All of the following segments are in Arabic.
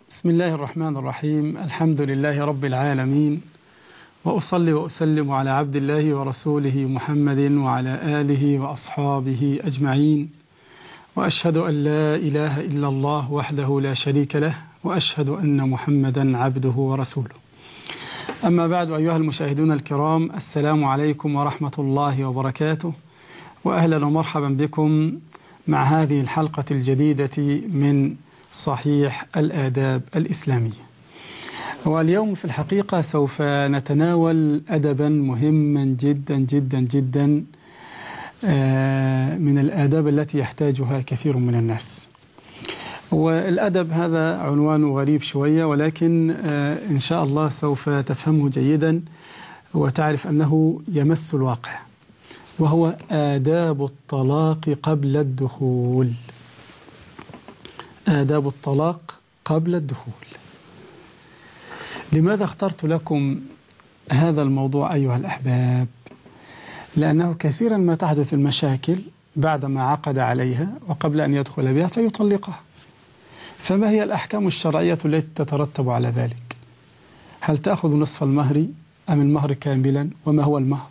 بسم الله الرحمن الرحيم. الحمد لله رب العالمين، وأصلي وأسلم على عبد الله ورسوله محمد وعلى آله وأصحابه أجمعين، وأشهد أن لا إله إلا الله وحده لا شريك له، وأشهد أن محمدا عبده ورسوله. أما بعد، أيها المشاهدون الكرام، السلام عليكم ورحمة الله وبركاته، وأهلا ومرحبا بكم مع هذه الحلقة الجديدة من صحيح الآداب الإسلامية. واليوم في الحقيقة سوف نتناول أدبا مهما جدا جدا جدا من الآداب التي يحتاجها كثير من الناس. والأدب هذا عنوان غريب شوية، ولكن إن شاء الله سوف تفهمه جيدا وتعرف أنه يمس الواقع، وهو آداب الطلاق قبل الدخول. آداب الطلاق قبل الدخول. لماذا اخترت لكم هذا الموضوع أيها الأحباب؟ لأنه كثيرا ما تحدث المشاكل بعدما عقد عليها وقبل أن يدخل بها فيطلقها. فما هي الأحكام الشرعية التي تترتب على ذلك؟ هل تأخذ نصف المهر أم المهر كاملا؟ وما هو المهر؟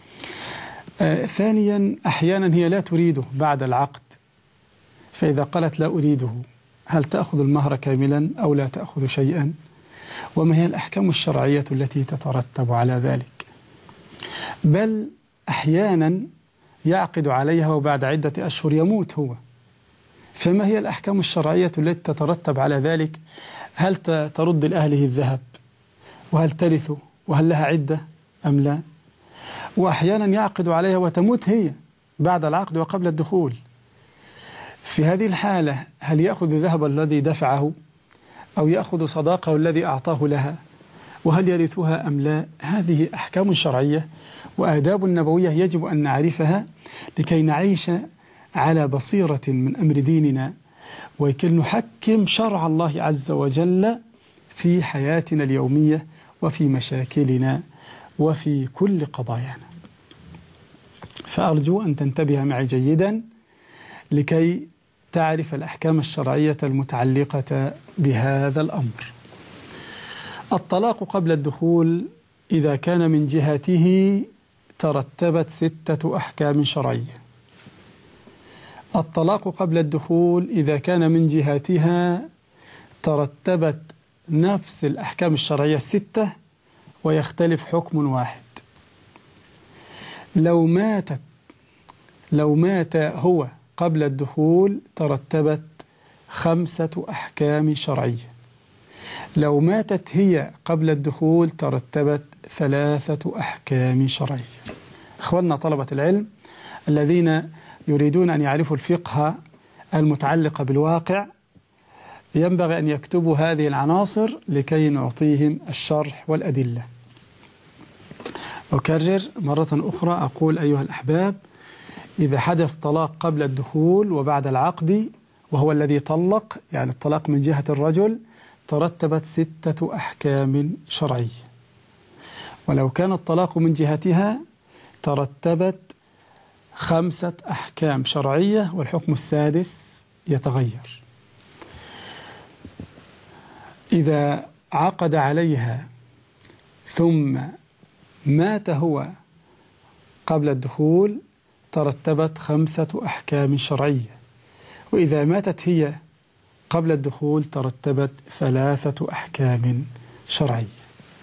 ثانيا، أحيانا هي لا تريده بعد العقد، فإذا قالت لا أريده هل تأخذ المهر كاملا أو لا تأخذ شيئا؟ وما هي الأحكام الشرعية التي تترتب على ذلك؟ بل أحيانا يعقد عليها وبعد عدة أشهر يموت هو، فما هي الأحكام الشرعية التي تترتب على ذلك؟ هل ترد لأهله الذهب؟ وهل ترثه؟ وهل لها عدة أم لا؟ وأحيانا يعقد عليها وتموت هي بعد العقد وقبل الدخول. في هذه الحالة هل يأخذ ذهب الذي دفعه أو يأخذ صداقه الذي أعطاه لها؟ وهل يرثها أم لا؟ هذه أحكام شرعية وآداب نبوية يجب أن نعرفها لكي نعيش على بصيرة من أمر ديننا، وكي نحكم شرع الله عز وجل في حياتنا اليومية وفي مشاكلنا وفي كل قضايانا. فأرجو أن تنتبه معي جيدا لكي تعرف الأحكام الشرعية المتعلقة بهذا الأمر. الطلاق قبل الدخول إذا كان من جهته ترتبت 6 أحكام شرعية. الطلاق قبل الدخول إذا كان من جهتها ترتبت نفس الأحكام الشرعية 6، ويختلف حكم واحد. لو مات هو قبل الدخول ترتبت 5 أحكام شرعية. لو ماتت هي قبل الدخول ترتبت 3 أحكام شرعية. أخواننا طلبة العلم الذين يريدون أن يعرفوا الفقه المتعلق بالواقع ينبغي أن يكتبوا هذه العناصر لكي نعطيهم الشرح والأدلة. أكرر مرة أخرى، أقول أيها الأحباب، إذا حدث طلاق قبل الدخول وبعد العقد وهو الذي طلق، يعني الطلاق من جهة الرجل، ترتبت 6 أحكام شرعية. ولو كان الطلاق من جهتها ترتبت 5 أحكام شرعية، والحكم السادس يتغير. إذا عقد عليها ثم مات هو قبل الدخول ترتبت 5 أحكام شرعية، وإذا ماتت هي قبل الدخول ترتبت 3 أحكام شرعية.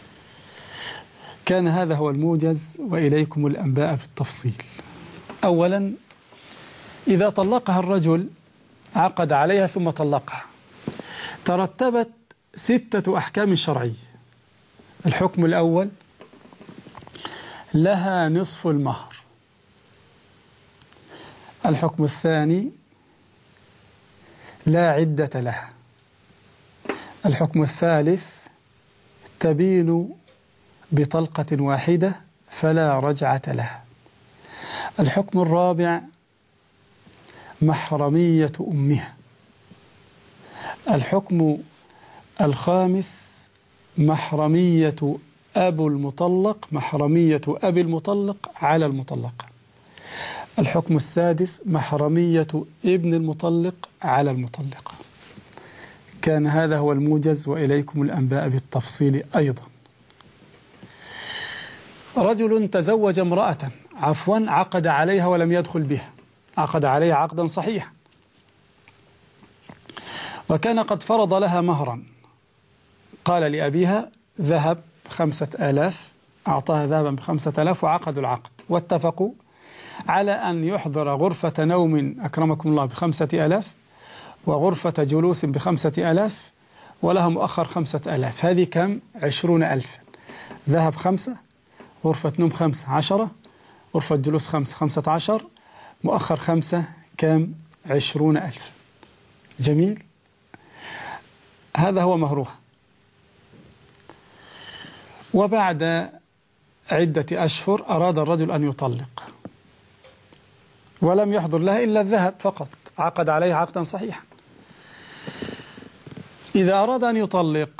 كان هذا هو الموجز، وإليكم الأنباء في التفصيل. أولا، إذا طلقها الرجل، عقد عليها ثم طلقها، ترتبت 6 أحكام شرعية. الحكم الأول: لها نصف المهر. الحكم الثاني: لا عدة لها. الحكم الثالث: تبين بطلقة واحدة فلا رجعة لها. الحكم الرابع: محرمية أمها. الحكم الخامس: محرمية أبو المطلق، محرمية أبي المطلق على المطلقة. الحكم السادس: محرمية ابن المطلق على المطلقة. كان هذا هو الموجز، وإليكم الأنباء بالتفصيل أيضا. رجل تزوج امرأة، عقد عليها ولم يدخل بها، عقد عليها عقدا صحيحا، وكان قد فرض لها مهرا، قال لأبيها ذهب 5000، أعطاها ذهبا ب5000 وعقدوا العقد، واتفقوا على أن يحضر غرفة نوم أكرمكم الله ب5000 وغرفة جلوس ب5000 ولها مؤخر 5000. هذه كم؟ 20,000. ذهب 5، غرفة نوم 5 10، غرفة جلوس 5 15، مؤخر 5 كم؟ 20,000. جميل. هذا هو مهرها. وبعد عدة أشهر أراد الرجل أن يطلق، ولم يحضر لها إلا الذهب فقط، عقد عليها عقدا صحيحا. إذا أراد أن يطلق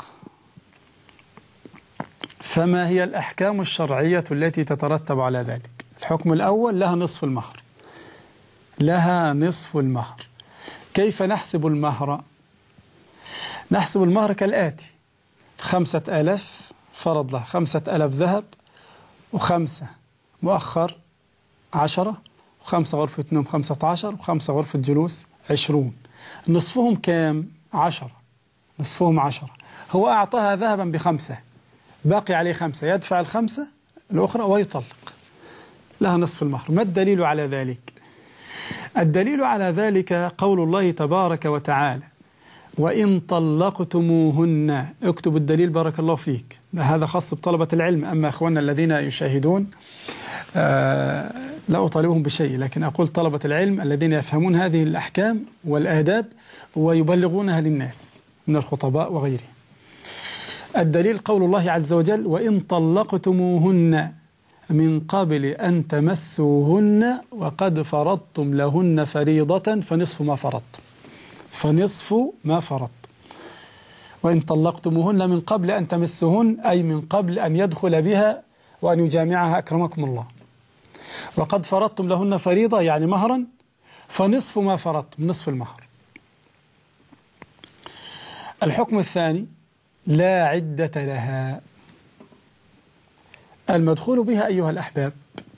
فما هي الأحكام الشرعية التي تترتب على ذلك؟ الحكم الأول: لها نصف المهر. لها نصف المهر. كيف نحسب المهر؟ نحسب المهر كالآتي: 5000 فرض لها 5000 ذهب، و5 مؤخر 10، و5 غرفة نوم 15، و5 غرفة جلوس 20. نصفهم كام؟ 10. نصفهم 10. هو أعطاها ذهبا ب5، باقي عليه 5، يدفع ال5 الأخرى ويطلق. لها نصف المهر. ما الدليل على ذلك؟ الدليل على ذلك قول الله تبارك وتعالى: وإن طلقتموهن. اكتب الدليل بارك الله فيك، هذا خاص بطلبة العلم. أما أخواننا الذين يشاهدون لا أطالبهم بشيء، لكن أقول طلبة العلم الذين يفهمون هذه الأحكام والآداب ويبلغونها للناس من الخطباء وغيره. الدليل قول الله عز وجل: وإن طلقتموهن من قبل أن تمسوهن وقد فرضتم لهن فريضة فنصف ما فرضتم. فنصف ما فرضتم. وإن طلقتموهن من قبل أن تمسوهن، أي من قبل أن يدخل بها وأن يجامعها أكرمكم الله، وقد فرضتم لهن فريضة يعني مهرا، فنصف ما فرضتم، نصف المهر. الحكم الثاني: لا عدة لها. المدخول بها أيها الأحباب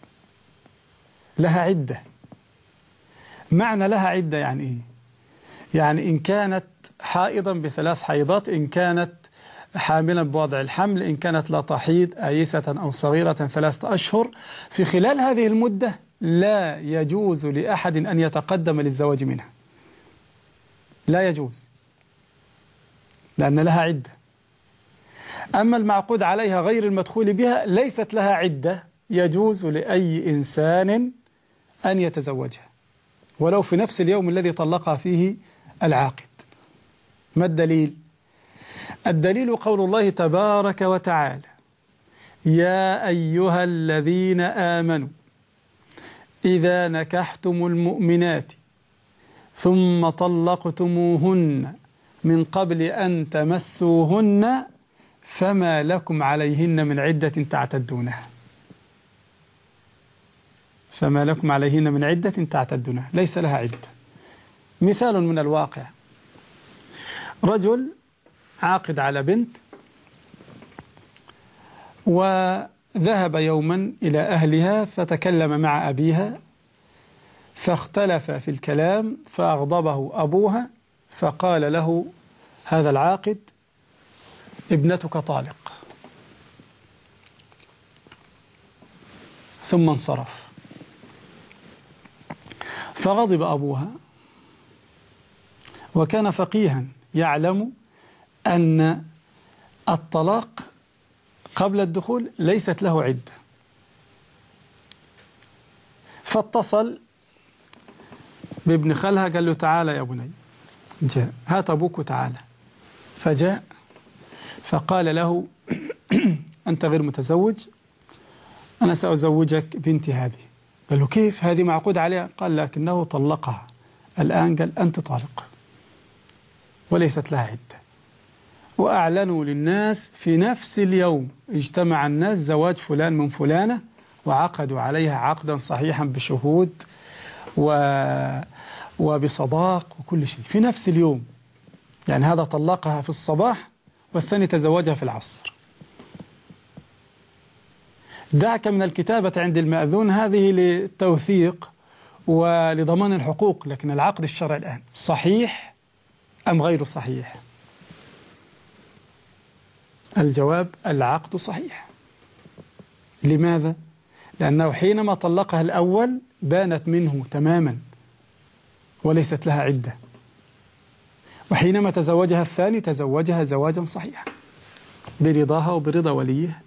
لها عدة. معنى لها عدة يعني إيه؟ يعني إن كانت حائضا ب3 حيضات، إن كانت حاملا بوضع الحمل، إن كانت لا تحيض، آيسة أو صغيرة 3 أشهر، في خلال هذه المدة لا يجوز لأحد أن يتقدم للزواج منها. لا يجوز، لأن لها عدة. أما المعقود عليها غير المدخول بها ليست لها عدة، يجوز لأي إنسان أن يتزوجها ولو في نفس اليوم الذي طلقها فيه العاقد. ما الدليل؟ الدليل قول الله تبارك وتعالى: يا أيها الذين آمنوا إذا نكحتم المؤمنات ثم طلقتموهن من قبل أن تمسوهن فما لكم عليهن من عدة تعتدونها. فما لكم عليهن من عدة تعتدونها، ليس لها عدة. مثال من الواقع: رجل عاقد على بنت وذهب يوما إلى أهلها فتكلم مع أبيها فاختلف في الكلام فأغضبه أبوها، فقال له هذا العاقد: ابنتك طالق. ثم انصرف. فغضب أبوها، وكان فقيها يعلم أن الطلاق قبل الدخول ليست له عدة، فاتصل بابن خالها قال له: تعالى يا بني. جاء: هات أبوك تعالى. فجاء فقال له: أنت غير متزوج، أنا سأزوجك بنتي هذه. قال له: كيف؟ هذه معقود عليها. قال: لكنه طلقها الآن. قال: أنت طالق وليست لها عدة. وأعلنوا للناس في نفس اليوم، اجتمع الناس زواج فلان من فلانة، وعقدوا عليها عقدا صحيحا بشهود وبصداق وكل شيء في نفس اليوم. يعني هذا طلقها في الصباح والثاني تزوجها في العصر. دعك من الكتابة عند المأذون، هذه للتوثيق ولضمان الحقوق، لكن العقد الشرعي الآن صحيح أم غير صحيح؟ الجواب: العقد صحيح. لماذا؟ لأنه حينما طلقها الأول بانت منه تماما وليست لها عدة، وحينما تزوجها الثاني تزوجها زواجا صحيحا برضاها وبرضا وليه.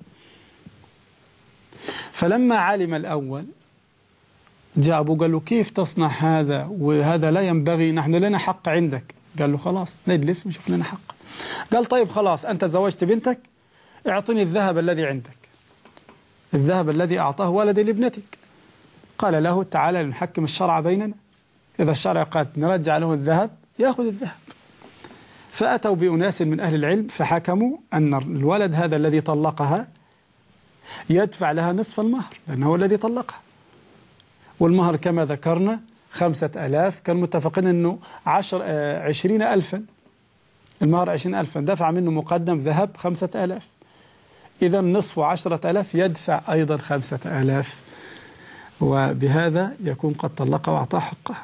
فلما علم الأول جاء أبوه قال له: كيف تصنع هذا وهذا لا ينبغي، نحن لنا حق عندك. قال له: خلاص نجلس ونشوف لنا حق. قال: طيب خلاص، أنت زوجت بنتك، اعطني الذهب الذي عندك، الذهب الذي أعطاه والدي لابنتك. قال له: تعالى نحكم الشرع بيننا، إذا الشرع قال نرجع له الذهب يأخذ الذهب. فأتوا بأناس من أهل العلم فحكموا أن الولد هذا الذي طلقها يدفع لها نصف المهر، لأنه هو الذي طلقها، والمهر كما ذكرنا 5000، كان متفقين أنه 20,000، المهر 20,000، دفع منه مقدم ذهب 5000، إذا نصف 10,000 يدفع أيضا 5000، وبهذا يكون قد طلقها وأعطاه حقه.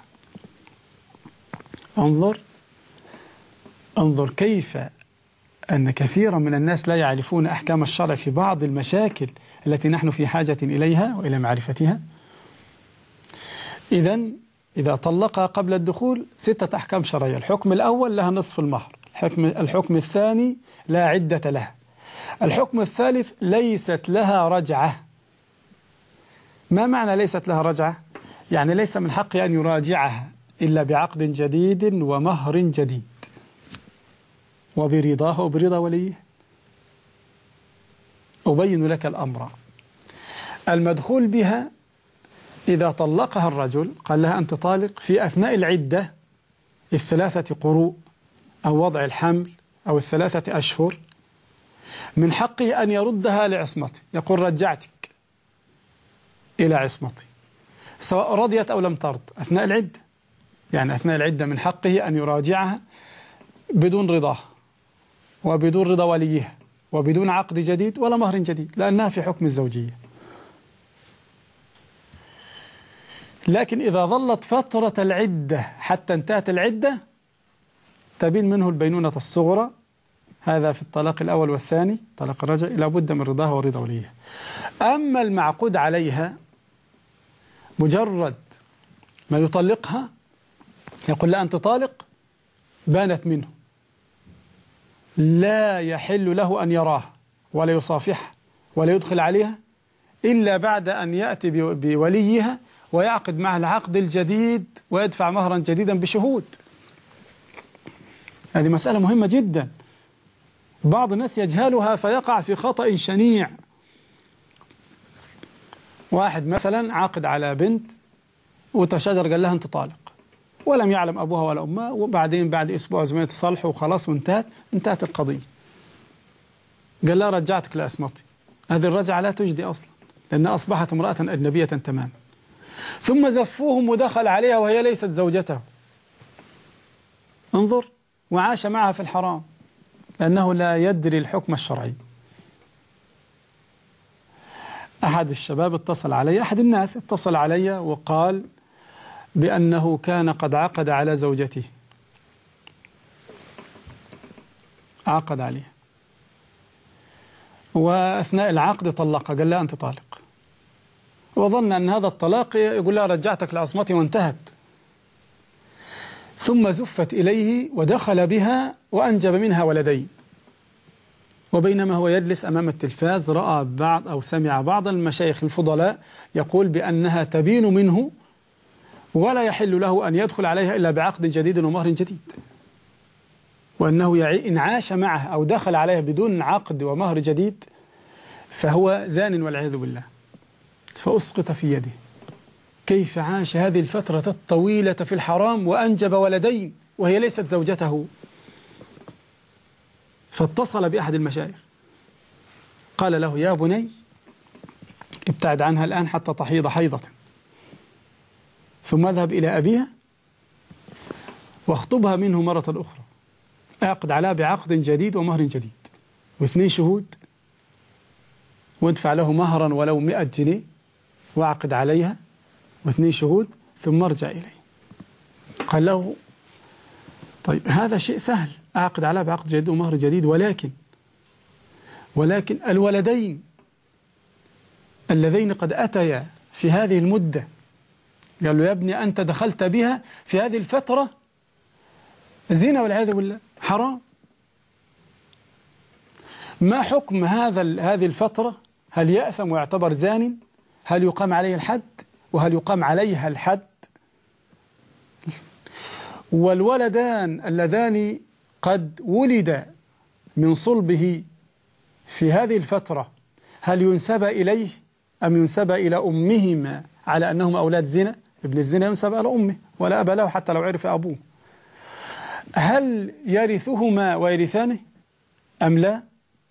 انظر كيف أن كثيرا من الناس لا يعرفون أحكام الشرع في بعض المشاكل التي نحن في حاجة إليها وإلى معرفتها. إذا طلقها قبل الدخول 6 أحكام شرعية: الحكم الأول لها نصف المهر، الحكم الثاني لا عدة لها، الحكم الثالث ليست لها رجعة. ما معنى ليست لها رجعة؟ يعني ليس من حقه أن يراجعها إلا بعقد جديد ومهر جديد وبرضاه وبرضا وليه. أبين لك الأمر. المدخول بها إذا طلقها الرجل قال لها: أنت طالق، في أثناء العدة 3 قروء أو وضع الحمل أو 3 أشهر، من حقه أن يردها لعصمته، يقول: رجعتك إلى عصمتي، سواء رضيت أو لم ترض أثناء العدة. يعني أثناء العدة من حقه أن يراجعها بدون رضاه وبدون رضا وليها وبدون عقد جديد ولا مهر جديد، لأنها في حكم الزوجية. لكن إذا ظلت فترة العدة حتى انتهت العدة تبين منه البينونة الصغرى، هذا في الطلاق الأول والثاني، طلاق الرجع، لابد من رضاها ورضا وليها. أما المعقود عليها مجرد ما يطلقها يقول: لا، أنت طالق، بانت منه، لا يحل له أن يراها ولا يصافحها ولا يدخل عليها إلا بعد أن يأتي بوليها ويعقد معها العقد الجديد ويدفع مهرا جديدا بشهود. هذه مسألة مهمة جدا، بعض الناس يجهلها فيقع في خطأ شنيع. واحد مثلا عاقد على بنت وتشاجر، قال لها: أنت طالق، ولم يعلم أبوها ولا أمها، وبعدين بعد أسبوع زمان تصالحوا وخلاص وانتهت القضية. قال لها: رجعتك لعصمتي. هذه الرجعة لا تجدي أصلا، لأنها أصبحت امرأة أجنبية تماما. ثم زفوهم ودخل عليها وهي ليست زوجته، انظر، وعاش معها في الحرام لأنه لا يدري الحكم الشرعي. أحد الشباب أحد الناس اتصل علي وقال بأنه كان قد عقد على زوجته، عقد عليها، وأثناء العقد طلقها، قال لها: أنت طالق، وظن أن هذا الطلاق يقول لها: رجعتك لعصمتي، وانتهت. ثم زفت إليه ودخل بها وأنجب منها ولدين، وبينما هو يجلس أمام التلفاز رأى بعض أو سمع بعض المشايخ الفضلاء يقول بأنها تبين منه ولا يحل له أن يدخل عليها إلا بعقد جديد ومهر جديد، وأنه إن عاش معها أو دخل عليها بدون عقد ومهر جديد فهو زان والعياذ بالله. فأسقط في يده. كيف عاش هذه الفترة الطويلة في الحرام وأنجب ولدين وهي ليست زوجته؟ فاتصل بأحد المشايخ قال له: يا بني، ابتعد عنها الآن حتى تحيض حيضة، ثم اذهب إلى أبيها واخطبها منه مرة أخرى، أعقد عليها بعقد جديد ومهر جديد، واثنين شهود، وادفع له مهرا ولو 100 جنيه، وأعقد عليها واثنين شهود ثم ارجع إليه. قال له طيب هذا شيء سهل، أعقد عليها بعقد جديد ومهر جديد، ولكن الولدين اللذين قد أتيا في هذه المدة، قال له يا ابني أنت دخلت بها في هذه الفترة زنا والعياذ بالله، حرام. ما حكم هذه الفترة؟ هل يأثم ويعتبر زان؟ هل يقام عليه الحد؟ وهل يقام عليها الحد؟ والولدان اللذان قد ولد من صلبه في هذه الفترة، هل ينسب إليه أم ينسب إلى أمهما على أنهم أولاد زنا؟ ابن الزنا ينسب إلى أمه ولا أبا له حتى لو عرف أبوه. هل يرثهما ويرثانه أم لا؟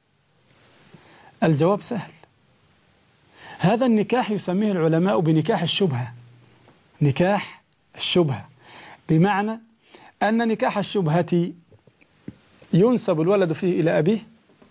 الجواب سهل. هذا النكاح يسميه العلماء بنكاح الشبهة. نكاح الشبهة بمعنى أن نكاح الشبهة ينسب الولد فيه إلى أبيه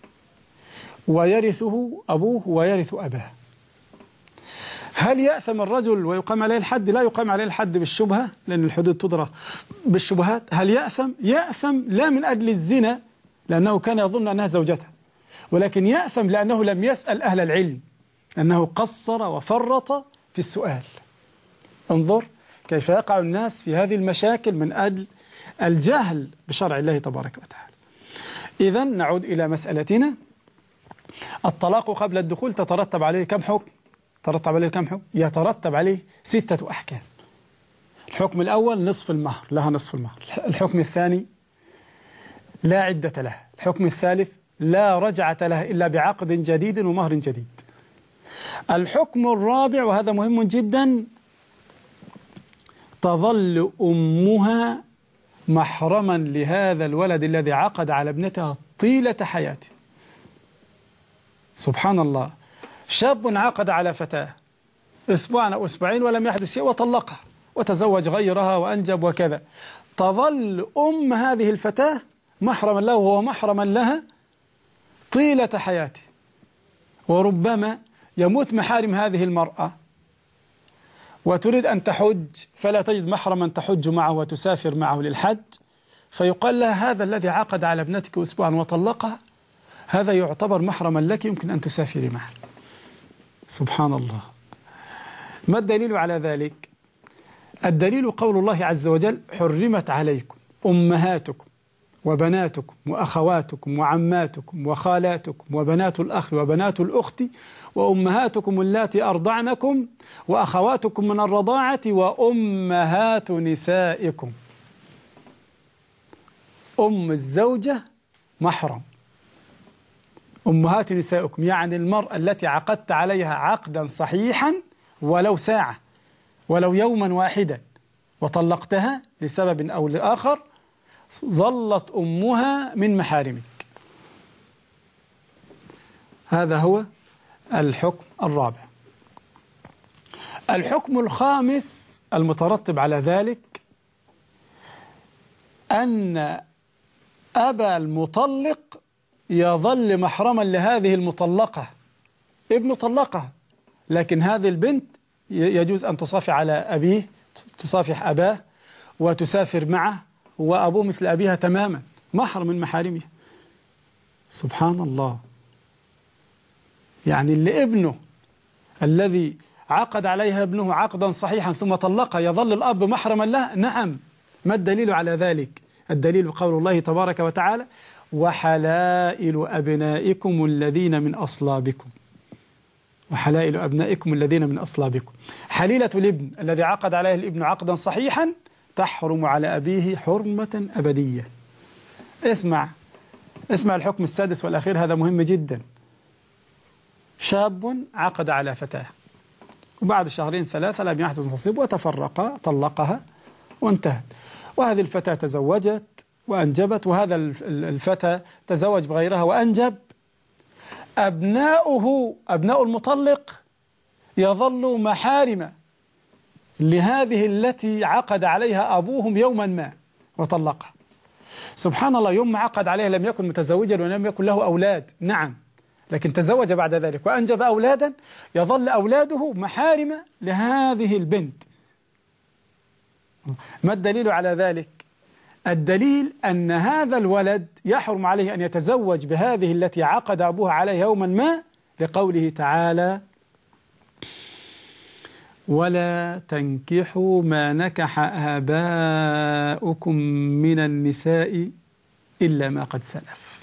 ويرثه أبوه ويرث أباه. هل يأثم الرجل ويقام عليه الحد؟ لا يقام عليه الحد بالشبهة، لأن الحدود تدرى بالشبهات. هل يأثم؟ يأثم لا من أجل الزنا لأنه كان يظن أنها زوجته، ولكن يأثم لأنه لم يسأل أهل العلم، أنه قصر وفرط في السؤال. انظر كيف يقع الناس في هذه المشاكل من أجل الجهل بشرع الله تبارك وتعالى. إذن نعود إلى مسألتنا. الطلاق قبل الدخول تترتب عليه كم حكم؟ يترتب عليه 6 أحكام. الحكم الأول نصف المهر، لها نصف المهر. الحكم الثاني لا عدة له. الحكم الثالث لا رجعة له إلا بعقد جديد ومهر جديد. الحكم الرابع وهذا مهم جدا، تظل أمها محرما لهذا الولد الذي عقد على ابنتها طيلة حياته. سبحان الله، شاب عقد على فتاة أسبوعا أو أسبوعين ولم يحدث شيء وطلقها وتزوج غيرها وأنجب وكذا، تظل أم هذه الفتاة محرما له وهو محرما لها طيلة حياته، وربما يموت محارم هذه المرأة وتريد أن تحج فلا تجد محرما تحج معه وتسافر معه للحج، فيقال لها هذا الذي عقد على ابنتك أسبوعا وطلقها هذا يعتبر محرما لك، يمكن أن تسافري معه. سبحان الله. ما الدليل على ذلك؟ الدليل قول الله عز وجل: حرمت عليكم أمهاتكم وبناتكم وأخواتكم وعماتكم وخالاتكم وبنات الأخ وبنات الأخت وأمهاتكم اللاتي أرضعنكم وأخواتكم من الرضاعة وأمهات نسائكم. أم الزوجة محرم. أمهات نسائكم يعني المرأة التي عقدت عليها عقدا صحيحا ولو ساعة ولو يوما واحدا وطلقتها لسبب أو لآخر، ظلت أمها من محارمك. هذا هو الحكم الرابع. الحكم الخامس المترتب على ذلك أن أبا المطلق يظل محرما لهذه المطلقة. ابنه طلقها، لكن هذه البنت يجوز أن تصافح على أبيه، تصافح أباه وتسافر معه، وأبوه مثل أبيها تماما، محرم من محارمه. سبحان الله. يعني اللي ابنه الذي عقد عليها ابنه عقدا صحيحا ثم طلقها يظل الأب محرما له؟ نعم. ما الدليل على ذلك؟ الدليل قول الله تبارك وتعالى: وحلائل أبنائكم الذين من أصلابكم. وحلائل أبنائكم الذين من أصلابكم. حليلة الابن الذي عقد عليه الابن عقدا صحيحا تحرم على أبيه حرمة أبدية. اسمع الحكم السادس والأخير، هذا مهم جدا. شاب عقد على فتاة وبعد 2-3 لم يحدث نصيب وتفرقا، طلقها وانتهت، وهذه الفتاة تزوجت وأنجبت، وهذا الفتى تزوج بغيرها وأنجب. أبناء المطلق يظل محارم لهذه التي عقد عليها أبوهم يوما ما وطلقها، سبحان الله، يوم ما عقد عليها لم يكن متزوجا ولم يكن له أولاد، نعم، لكن تزوج بعد ذلك وأنجب أولادا، يظل أولاده محارم لهذه البنت. ما الدليل على ذلك؟ الدليل أن هذا الولد يحرم عليه أن يتزوج بهذه التي عقد أبوها عليها يوما ما، لقوله تعالى: ولا تنكحوا ما نكح آباؤكم من النساء إلا ما قد سلف.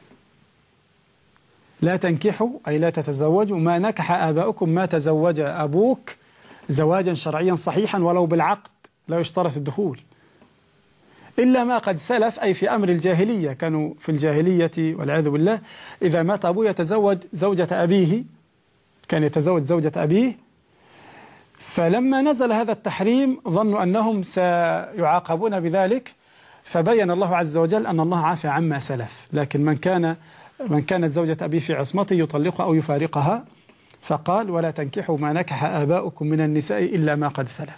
لا تنكحوا أي لا تتزوجوا ما نكح آباؤكم، ما تزوج أبوك زواجا شرعيا صحيحا ولو بالعقد، لا يشترط الدخول، إلا ما قد سلف، أي في أمر الجاهلية. كانوا في الجاهلية والعياذ بالله إذا مات أبوه يتزوج زوجة أبيه، كان يتزوج زوجة أبيه، فلما نزل هذا التحريم ظنوا أنهم سيعاقبون بذلك، فبين الله عز وجل أن الله عافى عما سلف، لكن من كانت زوجة أبيه في عصمته يطلقها أو يفارقها، فقال: ولا تنكحوا ما نكح آباؤكم من النساء إلا ما قد سلف.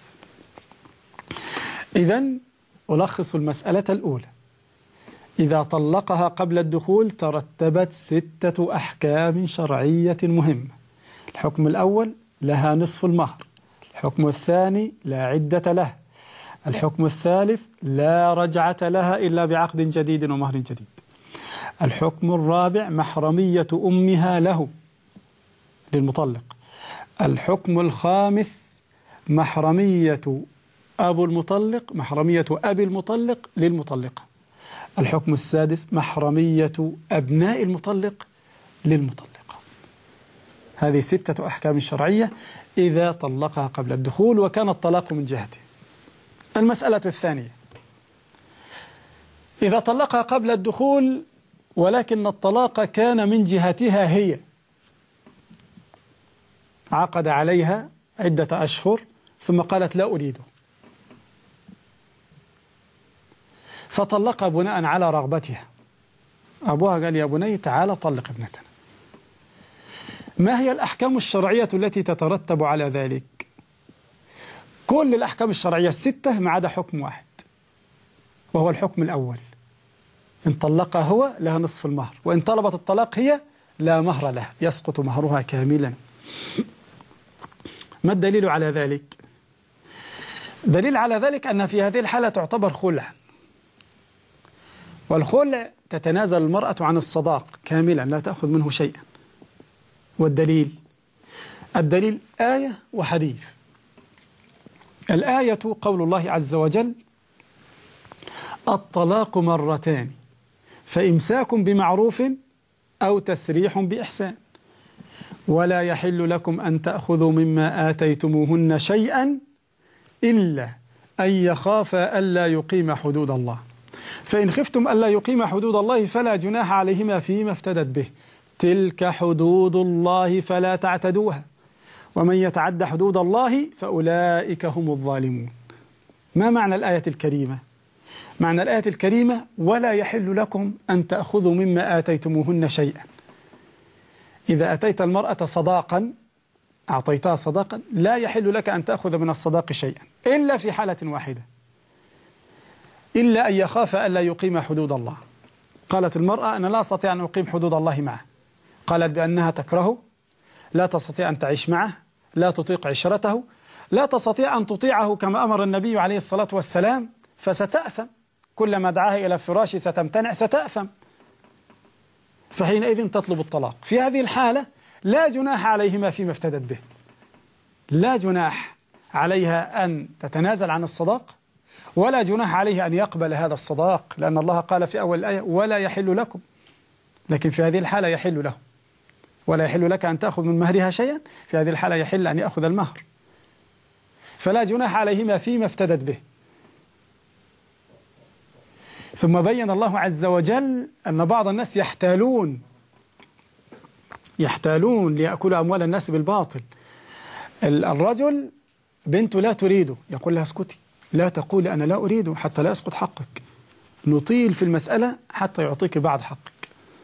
إذن ألخص المسألة الأولى: إذا طلقها قبل الدخول ترتبت 6 أحكام شرعية مهمة. الحكم الأول: لها نصف المهر. الحكم الثاني: لا عدة له. الحكم الثالث: لا رجعة لها إلا بعقد جديد ومهر جديد. الحكم الرابع: محرمية أمها له للمطلق. الحكم الخامس: محرمية أبي المطلق للمطلقة. الحكم السادس: محرمية أبناء المطلق للمطلقة. هذه 6 أحكام شرعية إذا طلقها قبل الدخول وكان الطلاق من جهته. المسألة الثانية: إذا طلقها قبل الدخول ولكن الطلاق كان من جهتها هي، عقد عليها عدة أشهر ثم قالت لا أريده، فطلق بناء على رغبتها. أبوها قال: يا بني تعال طلق ابنتنا. ما هي الأحكام الشرعية التي تترتب على ذلك؟ كل الأحكام الشرعية 6 ما عدا حكم واحد، وهو الحكم الأول: إن طلقها هو لها نصف المهر، وإن طلبت الطلاق هي لا مهر لها، يسقط مهرها كاملا. ما الدليل على ذلك؟ دليل على ذلك أن في هذه الحالة تعتبر خلع، والخلع تتنازل المرأة عن الصداق كاملا، لا تأخذ منه شيئا. والدليل آية وحديث. الآية قول الله عز وجل: الطلاق مرتان فإمساك بمعروف أو تسريح بإحسان، ولا يحل لكم أن تأخذوا مما آتيتموهن شيئا إلا أن يخافا ألا يقيم حدود الله، فإن خفتم ألا يقيم حدود الله فلا جناح عليهما فيما افتدت به، تلك حدود الله فلا تعتدوها، ومن يتعد حدود الله فأولئك هم الظالمون. ما معنى الآية الكريمة؟ معنى الآية الكريمة: ولا يحل لكم أن تأخذوا مما آتيتموهن شيئا. إذا أتيت المرأة صداقا، أعطيتها صداقا، لا يحل لك أن تأخذ من الصداق شيئا إلا في حالة واحدة: إلا أن يخاف ألا يقيم حدود الله. قالت المرأة: أنا لا أستطيع أن أقيم حدود الله معه. قالت بأنها تكرهه، لا تستطيع أن تعيش معه، لا تطيق عشرته، لا تستطيع أن تطيعه كما أمر النبي عليه الصلاة والسلام، فستأثم. كلما دعاها إلى الفراش ستمتنع، ستأثم، فحينئذ تطلب الطلاق. في هذه الحالة لا جناح عليهما فيما افتدت به، لا جناح عليها أن تتنازل عن الصداق، ولا جناح عليه أن يقبل هذا الصداق، لأن الله قال في أول الآية: ولا يحل لكم. لكن في هذه الحالة يحل له، ولا يحل لك أن تأخذ من مهرها شيئا. في هذه الحالة يحل أن يأخذ المهر، فلا جناح عليهما فيما افتدت به. ثم بين الله عز وجل أن بعض الناس يحتالون ليأكلوا أموال الناس بالباطل. الرجل بنته لا تريده، يقول لها: اسكتي، لا تقولي أنا لا أريده حتى لا يسقط حقك، نطيل في المسألة حتى يعطيك بعض حقك.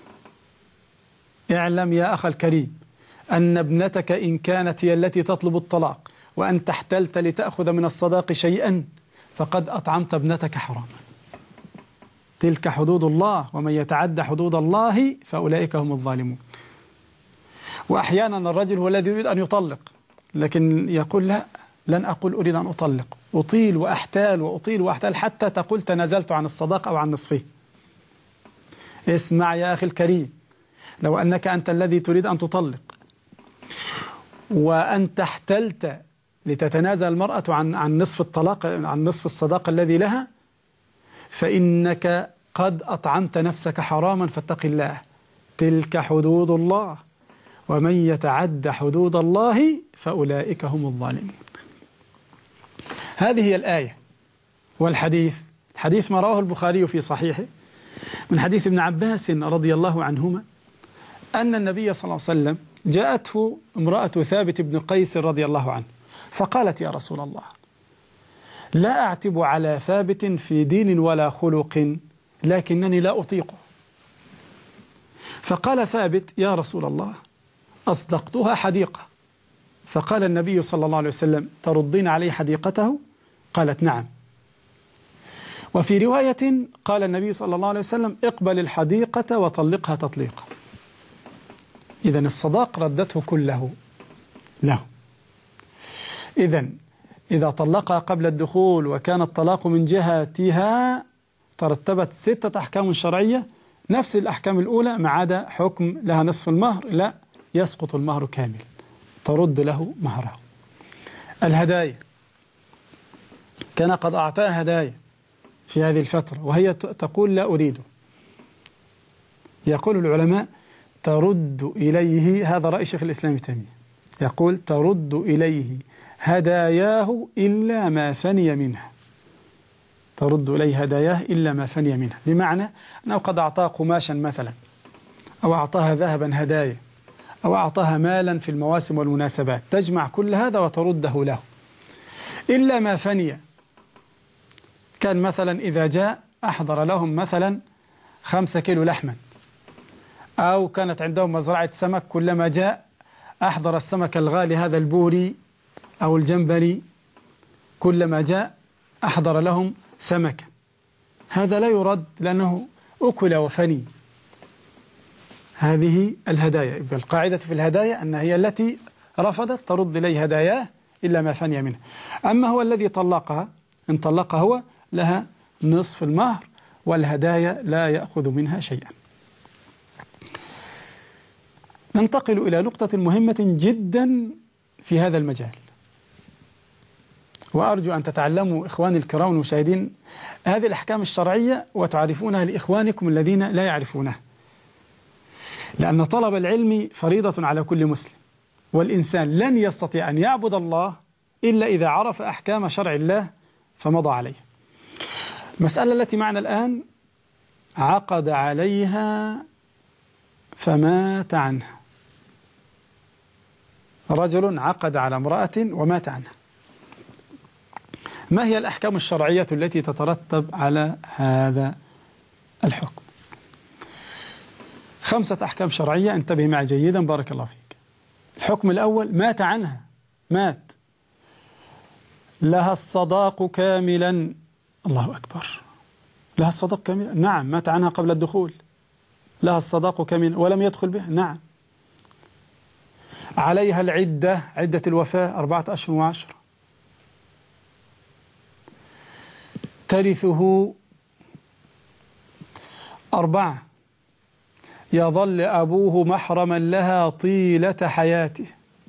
اعلم يا أخ الكريم أن ابنتك إن كانت هي التي تطلب الطلاق وأنت احتلت لتأخذ من الصداق شيئا فقد أطعمت ابنتك حراما. تلك حدود الله ومن يتعد حدود الله فأولئك هم الظالمون. وأحيانا الرجل هو الذي يريد أن يطلق، لكن يقول لا، لن أقول أريد أن أطلق، أطيل وأحتال وأطيل وأحتال حتى تقول تنازلت عن الصداق أو عن نصفه. اسمع يا أخي الكريم، لو أنك أنت الذي تريد أن تطلق وأنت احتلت لتتنازل المرأة عن نصف الطلاق، عن نصف الصداق الذي لها، فإنك قد أطعمت نفسك حراما، فاتق الله. تلك حدود الله ومن يتعد حدود الله فأولئك هم الظالمون. هذه هي الآية. والحديث ما رواه البخاري في صحيحه من حديث ابن عباس رضي الله عنهما أن النبي صلى الله عليه وسلم جاءته امرأة ثابت بن قيس رضي الله عنه فقالت: يا رسول الله، لا أعتب على ثابت في دين ولا خلق، لكنني لا أطيقه. فقال ثابت: يا رسول الله، أصدقتها حديقة. فقال النبي صلى الله عليه وسلم: تردين عليه حديقته؟ قالت: نعم. وفي رواية قال النبي صلى الله عليه وسلم: اقبل الحديقة وطلقها تطليقا. إذن الصداق ردته كله له. إذا طلقها قبل الدخول وكان الطلاق من جهتها ترتبت 6 أحكام شرعية، نفس الأحكام الأولى ما عدا حكم لها نصف المهر، لا، يسقط المهر كامل، ترد له مهره. الهدايا، كان قد أعطاها هدايا في هذه الفترة وهي تقول: لا أريده. يقول العلماء: ترد إليه، هذا رأي شيخ الإسلام ابن تيمية، يقول: ترد إليه هداياه إلا ما فني منها. ترد إليه هداياه إلا ما فني منها، بمعنى أنه قد أعطاه قماشا مثلا، أو أعطاها ذهبا هدايا، أو أعطاها مالا في المواسم والمناسبات، تجمع كل هذا وترده له إلا ما فني. كان مثلا إذا جاء أحضر لهم مثلا 5 كيلو لحما، أو كانت عندهم مزرعة سمك، كلما جاء أحضر السمك الغالي هذا البوري أو الجمبري، كلما جاء أحضر لهم سمكة، هذا لا يرد لأنه أكل وفني. هذه الهدايا. يبقى القاعدة في الهدايا أن هي التي رفضت ترد إليه هداياه إلا ما فني منها. أما هو الذي طلقها، إن طلق هو لها نصف المهر، والهدايا لا يأخذ منها شيئا. ننتقل إلى نقطة مهمة جدا في هذا المجال، وأرجو أن تتعلموا إخواني الكرام المشاهدين هذه الأحكام الشرعية وتعرفونها لإخوانكم الذين لا يعرفونها، لأن طلب العلم فريضة على كل مسلم، والإنسان لن يستطيع أن يعبد الله إلا إذا عرف أحكام شرع الله فمضى عليه. المسألة التي معنا الآن: عقد عليها فمات عنها. رجل عقد على امرأة ومات عنها. ما هي الأحكام الشرعية التي تترتب على هذا الحكم؟ 5 أحكام شرعية، انتبه معي جيدا بارك الله فيك. الحكم الأول: مات عنها، مات، لها الصداق كاملا. الله أكبر، لها الصداق كاملا؟ نعم. مات عنها قبل الدخول، لها الصداق كاملا ولم يدخل بها؟ نعم. عليها العدة، عدة الوفاة 4 أشهر و10. ترثه 4، يظل أبوه محرما لها طيلة حياته.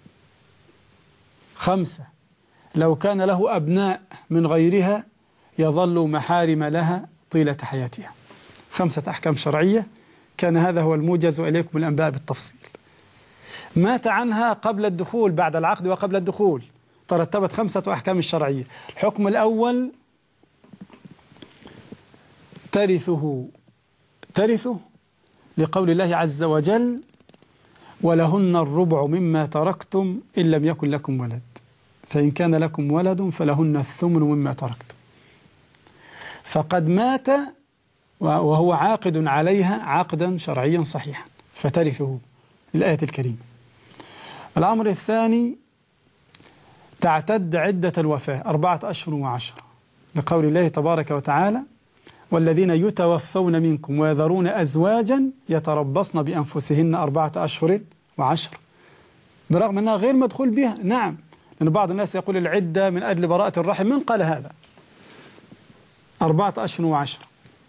5، لو كان له أبناء من غيرها يظل محارم لها طيلة حياتها. 5 أحكام شرعية، كان هذا هو الموجز وإليكم الأنباء بالتفصيل. مات عنها قبل الدخول، بعد العقد وقبل الدخول، ترتبت 5 أحكام الشرعية. الحكم الأول: ترثه لقول الله عز وجل: ولهن الربع مما تركتم إن لم يكن لكم ولد، فإن كان لكم ولد فلهن الثمن مما تركتم. فقد مات وهو عاقد عليها عقدا شرعيا صحيحا، فترثه الآية الكريمة. الأمر الثاني: تعتد عدة الوفاة 4 أشهر و10، لقول الله تبارك وتعالى: والذين يتوفون منكم ويذرون أزواجا يتربصن بأنفسهن 4 أشهر و10، برغم أنها غير مدخول بها. نعم، لأن بعض الناس يقول العدة من أجل براءة الرحم. من قال هذا؟ 4 أشهر و10،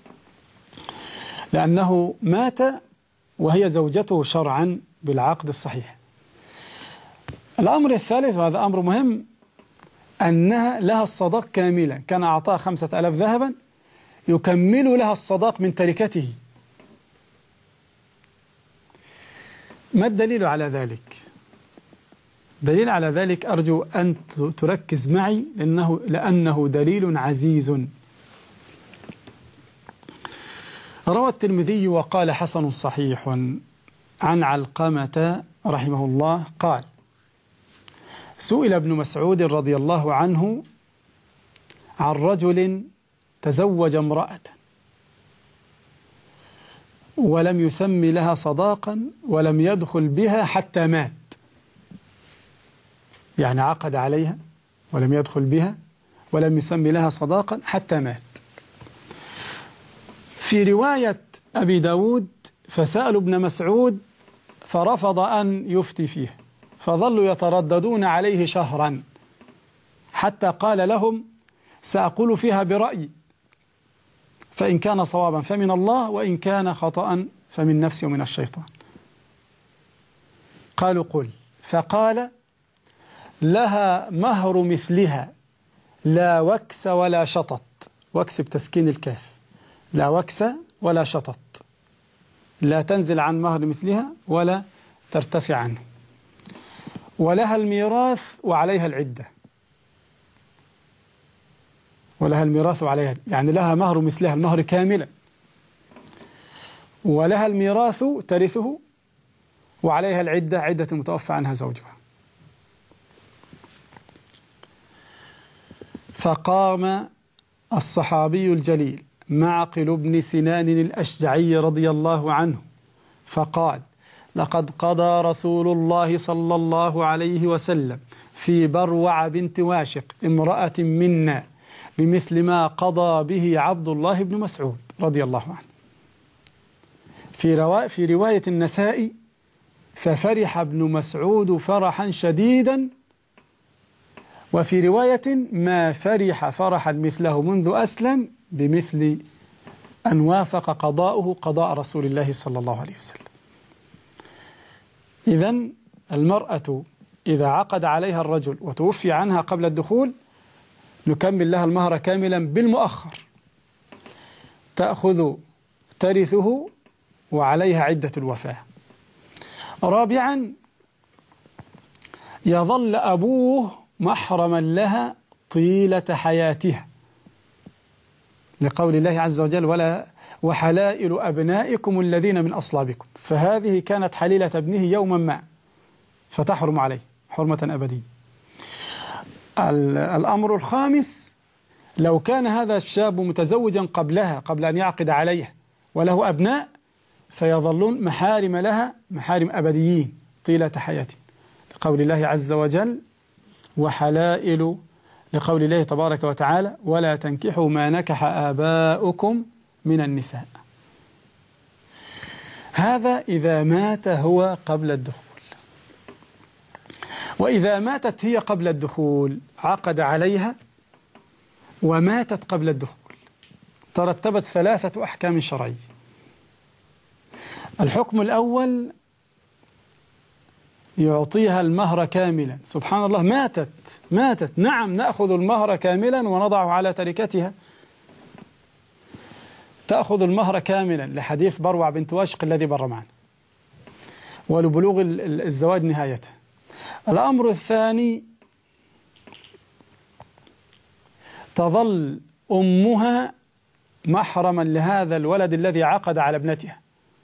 لأنه مات وهي زوجته شرعا بالعقد الصحيح. الأمر الثالث، وهذا أمر مهم، أنها لها الصداق كاملا. كان أعطاها 5000 ذهبا يكمل لها الصداق من تركته. ما الدليل على ذلك؟ دليل على ذلك أرجو أن تركز معي لأنه دليل عزيز. روى الترمذي وقال حسن صحيح عن علقمة رحمه الله قال: سئل ابن مسعود رضي الله عنه عن رجل تزوج امرأة ولم يسم لها صداقا ولم يدخل بها حتى مات. يعني عقد عليها ولم يدخل بها ولم يسم لها صداقا حتى مات. في رواية أبي داود فسألوا ابن مسعود فرفض أن يفتي فيه، فظلوا يترددون عليه شهرا حتى قال لهم: سأقول فيها برأيي، فإن كان صوابا فمن الله، وإن كان خطأ فمن نفسي ومن الشيطان. قالوا: قل. فقال: لها مهر مثلها، لا وكس ولا شطط. وكس بتسكين الكاف، لا وكس ولا شطط، لا تنزل عن مهر مثلها ولا ترتفع عنه. ولها الميراث وعليها العدة. ولها الميراث وعليها، يعني لها مهر مثلها، المهر كاملا، ولها الميراث ترثه، وعليها العدة، عدة المتوفى عنها زوجها. فقام الصحابي الجليل معقل بن سنان الأشجعي رضي الله عنه فقال: لقد قضى رسول الله صلى الله عليه وسلم في بروع بنت واشق امرأة منا بمثل ما قضى به عبد الله بن مسعود رضي الله عنه. في رواية النسائي: ففرح ابن مسعود فرحا شديدا، وفي رواية: ما فرح فرحا مثله منذ أسلم بمثل أن وافق قضاؤه قضاء رسول الله صلى الله عليه وسلم. إذن المرأة إذا عقد عليها الرجل وتوفي عنها قبل الدخول نكمل لها المهر كاملا بالمؤخر، تأخذ ترثه وعليها عدة الوفاة. رابعا: يظل أبوه محرما لها طيلة حياتها، لقول الله عز وجل: وحلائل أبنائكم الذين من أصلابكم. فهذه كانت حليلة ابنه يوما ما فتحرم عليه حرمة أبدية. الأمر الخامس: لو كان هذا الشاب متزوجا قبلها، قبل أن يعقد عليها، وله أبناء، فيظلون محارم لها، محارم أبديين طيلة حياته، لقول الله عز وجل: وحلائل، لقول الله تبارك وتعالى: ولا تنكحوا ما نكح آباؤكم من النساء. هذا إذا مات هو قبل الدخول. وإذا ماتت هي قبل الدخول، عقد عليها وماتت قبل الدخول، ترتبت 3 أحكام شرعية. الحكم الأول: يعطيها المهر كاملا. سبحان الله، ماتت، نعم، نأخذ المهر كاملا ونضعه على تركتها. تأخذ المهر كاملا لحديث بروع بنت واشق الذي بر معنا، ولبلوغ الزواج نهايته. الأمر الثاني: تظل أمها محرما لهذا الولد الذي عقد على ابنتها،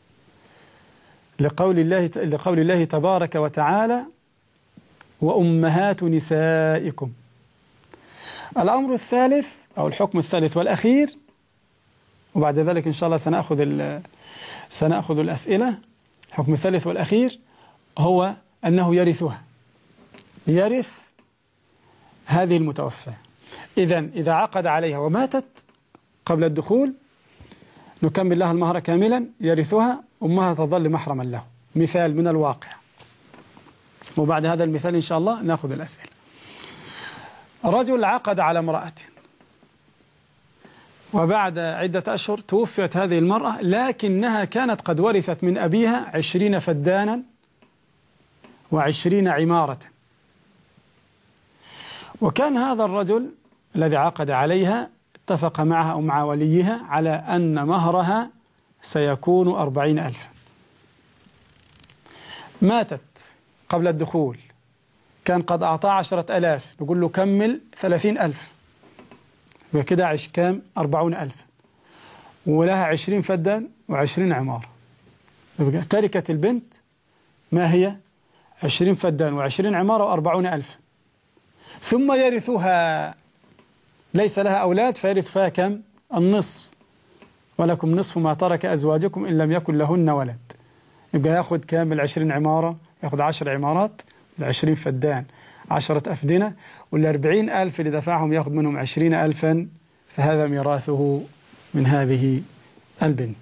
لقول الله تبارك وتعالى: وأمهات نسائكم. الأمر الثالث أو الحكم الثالث والأخير، وبعد ذلك إن شاء الله سنأخذ الأسئلة. الحكم الثالث والأخير هو أنه يرثها، يرث هذه المتوفى. إذا عقد عليها وماتت قبل الدخول، نكمل لها المهر كاملا يرثها، أمها تظل محرما له. مثال من الواقع، وبعد هذا المثال إن شاء الله نأخذ الأسئلة. رجل عقد على امرأة، وبعد عدة أشهر توفيت هذه المرأة، لكنها كانت قد ورثت من أبيها 20 فدانا و20 عمارة. وكان هذا الرجل الذي عقد عليها اتفق معها أو مع وليها على أن مهرها سيكون 40,000. ماتت قبل الدخول، كان قد أعطاه 10,000، نقول له كمل 30,000، وكده عش كام 40,000، ولها 20 فدان و20 عمارة. يبقى تركة البنت ما هي 20 فدان و20 عمارة و40,000. ثم يرثها، ليس لها أولاد فيرث فيها كم؟ النصف، ولكم نصف ما ترك أزواجكم إن لم يكن لهن ولد. يبقى يأخذ كامل 20 عمارة، يأخذ 10 عمارات، 20 فدان 10 أفدنة، وال40,000 اللي دفعهم يأخذ منهم 20,000، فهذا ميراثه من هذه البنت.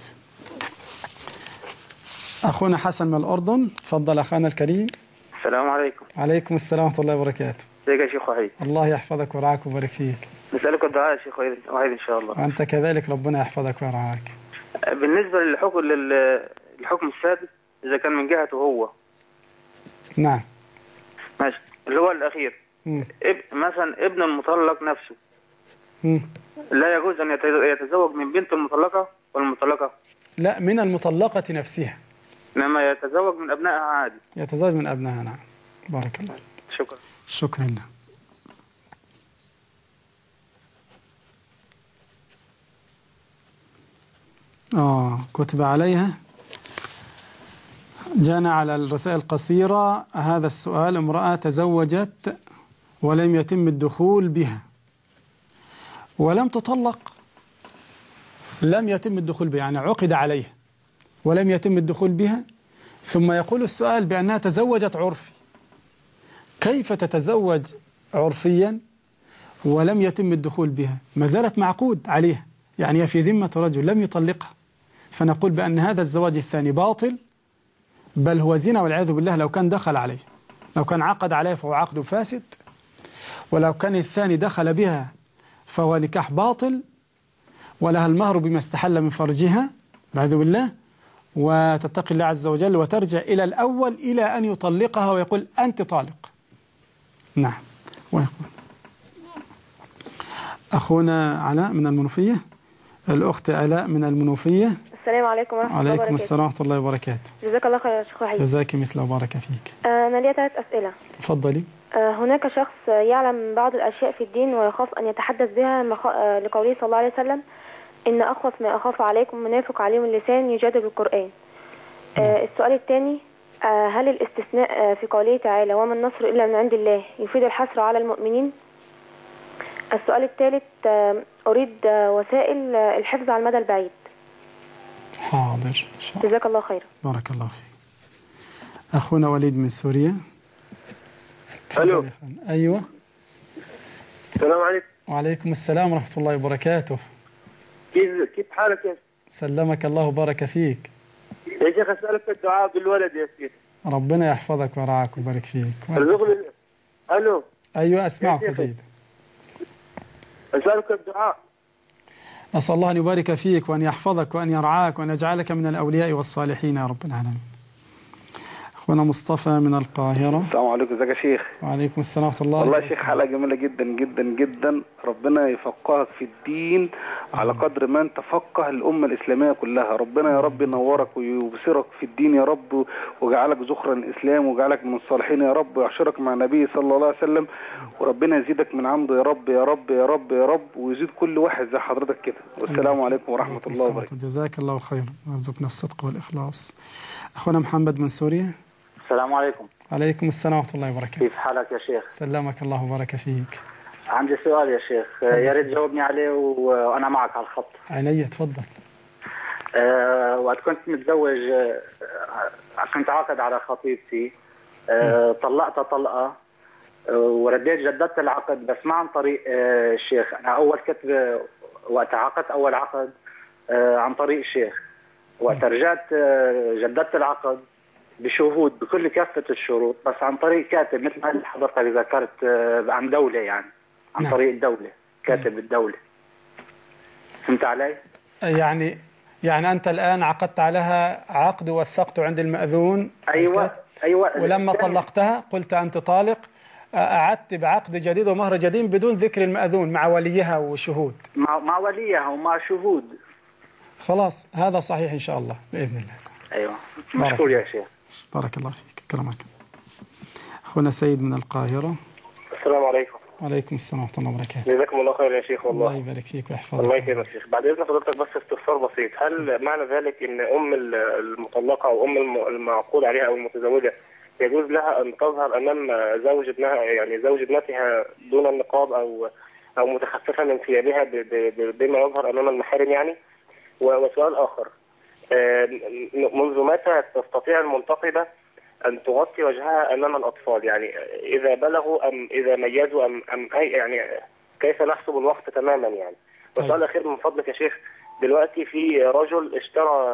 أخونا حسن من الأردن، تفضل أخانا الكريم. السلام عليكم. عليكم السلام ورحمة الله وبركاته. ازيك يا شيخ وحيد؟ الله يحفظك ورعاك ويبارك فيك. نسألك الدعاء يا شيخ وحيد إن شاء الله. وأنت كذلك، ربنا يحفظك ويرعاك. بالنسبة للحكم السادس، إذا كان من جهته هو. نعم. ماشي. اللي هو الأخير. مثلا ابن المطلق نفسه. لا يجوز أن يتزوج من بنت المطلقة والمطلقة؟ لا، من المطلقة نفسها. لما يتزوج من أبنائها عادي. يتزوج من أبنائها، نعم. بارك الله. شكرا. شكرا لله. كتب عليها، جانا على الرسائل القصيرة هذا السؤال: امرأة تزوجت ولم يتم الدخول بها ولم تطلق، لم يتم الدخول بها، يعني عقد عليها ولم يتم الدخول بها، ثم يقول السؤال بأنها تزوجت عرفي. كيف تتزوج عرفيا ولم يتم الدخول بها؟ ما زالت معقود عليها، يعني هي في ذمة رجل لم يطلقها، فنقول بأن هذا الزواج الثاني باطل، بل هو زنا والعياذ بالله. لو كان دخل عليه، لو كان عقد عليه فهو عقد فاسد، ولو كان الثاني دخل بها فهو نكاح باطل، ولها المهر بما استحل من فرجها والعياذ بالله، وتتقي الله عز وجل وترجع إلى الأول إلى أن يطلقها ويقول أنت طالق. نعم. ويقول أخونا علاء من المنوفية، الأخت آلاء من المنوفية. السلام عليكم ورحمة الله وبركاته. وعليكم السلام ورحمة الله وبركاته. جزاك الله خير يا شيخ وحيد. جزاك مثل وبارك فيك. أنا لي 3 أسئلة. تفضلي. هناك شخص يعلم بعض الأشياء في الدين ويخاف أن يتحدث بها لقوله صلى الله عليه وسلم: إن أخوف ما أخاف عليكم منافق عليم اللسان يجادل بالقرآن. السؤال الثاني: هل الاستثناء في قوله تعالى وما النصر إلا من عند الله يفيد الحصر على المؤمنين؟ السؤال الثالث: أريد وسائل الحفظ على المدى البعيد. حاضر. جزاك الله خير. بارك الله فيك. أخونا وليد من سوريا. ألو. أيوة. السلام عليكم. وعليكم السلام ورحمة الله وبركاته. كيف حالك يا؟ سلمك الله وبارك فيك. يا شيخ أسألك الدعاء بالولد يا شيخ. ربنا يحفظك ويرعاك ويبارك فيك. ألو. أيوة أسمعك جيدا. أسألك الدعاء. أسأل الله أن يبارك فيك وأن يحفظك وأن يرعاك وأن يجعلك من الأولياء والصالحين يا رب العالمين. أخونا مصطفى من القاهرة. السلام عليكم. ازيك يا شيخ؟ وعليكم السلام ورحمة الله. والله يا شيخ حلقة جميلة جدا جدا جدا، ربنا يفقهك في الدين على قدر ما انت فقه الأمة الإسلامية كلها. ربنا يا رب ينورك ويبصرك في الدين يا رب، وجعلك ذخرا الإسلام وجعلك من الصالحين يا رب، ويحشرك مع النبي صلى الله عليه وسلم، وربنا يزيدك من عنده يا رب يا رب يا رب يا رب، ويزيد كل واحد زي حضرتك كده. والسلام عليكم ورحمة الله وبركاته. جزاك الله خيرا ويرزقنا الصدق والإخلاص. أخونا محمد من سوريا. السلام عليكم. عليكم السلام ورحمة الله وبركاته. كيف حالك يا شيخ؟ سلمك الله وبارك فيك. عندي سؤال يا شيخ، يا ريت تجاوبني عليه وأنا معك على الخط. عينيا تفضل. وقت كنت متزوج كنت عاقد على خطيبتي، طلقتها طلقة ورديت جددت العقد، بس ما عن طريق الشيخ. أنا أول كتب وقت عقدت أول عقد عن طريق الشيخ، وقت رجعت جددت العقد بشهود بكل كافة الشروط، بس عن طريق كاتب مثل ما حضرتك ذكرت، عن دولة يعني، عن طريق الدولة، كاتب الدولة. فهمت علي؟ يعني أنت الآن عقدت عليها عقد ووثقته عند المأذون. أيوة. ولما طلقتها قلت أنت طالق، أعدت بعقد جديد ومهر جديد بدون ذكر المأذون، مع وليها وشهود. مع وليها ومع شهود. خلاص هذا صحيح إن شاء الله بإذن الله. أيوة. مشكور يا شيخ. بارك الله فيك، كرمك. أخونا سيد من القاهرة. السلام عليكم. وعليكم السلام ورحمة الله وبركاته. جزاكم الله خير يا شيخ. والله الله يبارك فيك ويحفظك. الله يكرمك يا شيخ. بعد إذن فضلتك بس استفسار بسيط، هل معنى ذلك إن أم المطلقة أو أم المعقود عليها أو المتزوجة يجوز لها أن تظهر أمام زوج ابنها، يعني زوج ابنتها دون النقاب أو متخففة من ثيابها بما يظهر أمام المحارم يعني؟ وسؤال آخر، منذ متى تستطيع المنتقبة أن تغطي وجهها أمام الأطفال؟ يعني إذا بلغوا أم إذا ميزوا أم يعني كيف نحسب الوقت تماما يعني؟ وسؤال أخير من فضلك يا شيخ، دلوقتي في رجل اشترى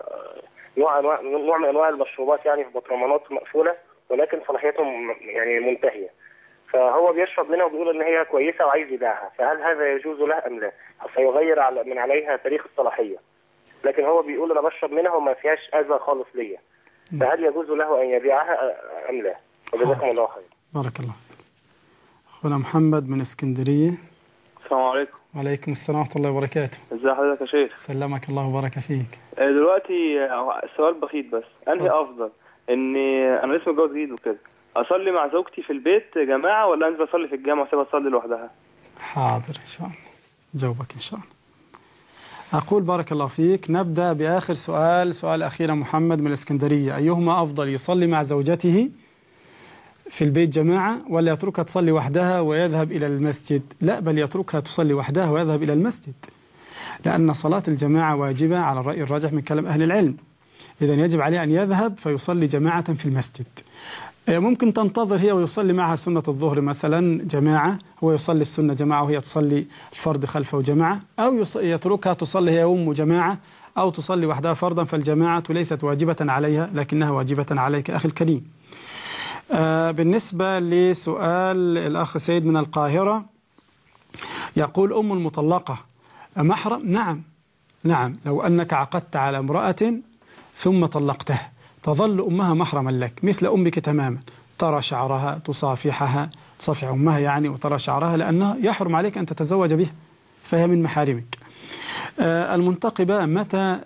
نوع من أنواع المشروبات يعني في بطرمانات مقفولة، ولكن صلاحيتهم يعني منتهية، فهو بيشرب منها وبيقول إن هي كويسة وعايز يبيعها، فهل هذا يجوز له أم لا؟ سيغير من عليها تاريخ الصلاحية، لكن هو بيقول أنا بشرب منها وما فيهاش أذى خالص ليا، فهل يجوز له أن يبيعها أم لا؟ وجزاكم الله خير. بارك الله. أخونا محمد من اسكندرية. السلام عليكم. وعليكم السلام ورحمة الله وبركاته. ازي حضرتك يا شيخ؟ سلمك الله وبارك فيك. دلوقتي سؤال بسيط بس، أنهي أفضل؟ إني أنا لسه متجوز جديد وكده، أصلي مع زوجتي في البيت جماعة ولا أنزل أصلي في الجامع وأسيبها تصلي لوحدها؟ حاضر إن شاء الله، جاوبك إن شاء الله. أقول بارك الله فيك، نبدأ بآخر سؤال أخير محمد من الإسكندرية، أيهما أفضل، يصلي مع زوجته في البيت جماعة ولا يتركها تصلي وحدها ويذهب إلى المسجد؟ لا، بل يتركها تصلي وحدها ويذهب إلى المسجد، لأن صلاة الجماعة واجبة على الرأي الراجح من كلام أهل العلم، إذا يجب عليه أن يذهب فيصلي جماعة في المسجد. ممكن تنتظر هي ويصلي معها سنة الظهر مثلا جماعة، هو يصلي السنة جماعة وهي تصلي الفرض خلفه جماعة، أو يتركها تصلي هي أم جماعة أو تصلي وحدها فرضا، فالجماعة ليست واجبة عليها لكنها واجبة عليك أخي الكريم. بالنسبة لسؤال الأخ سيد من القاهرة، يقول أم المطلقة محرم؟ نعم، لو أنك عقدت على امرأة ثم طلقتها تظل أمها محرما لك مثل أمك تماما، ترى شعرها، تصافحها، تصافح أمها يعني وترى شعرها، لأنه يحرم عليك أن تتزوج بها فهي من محارمك. المنتقبة متى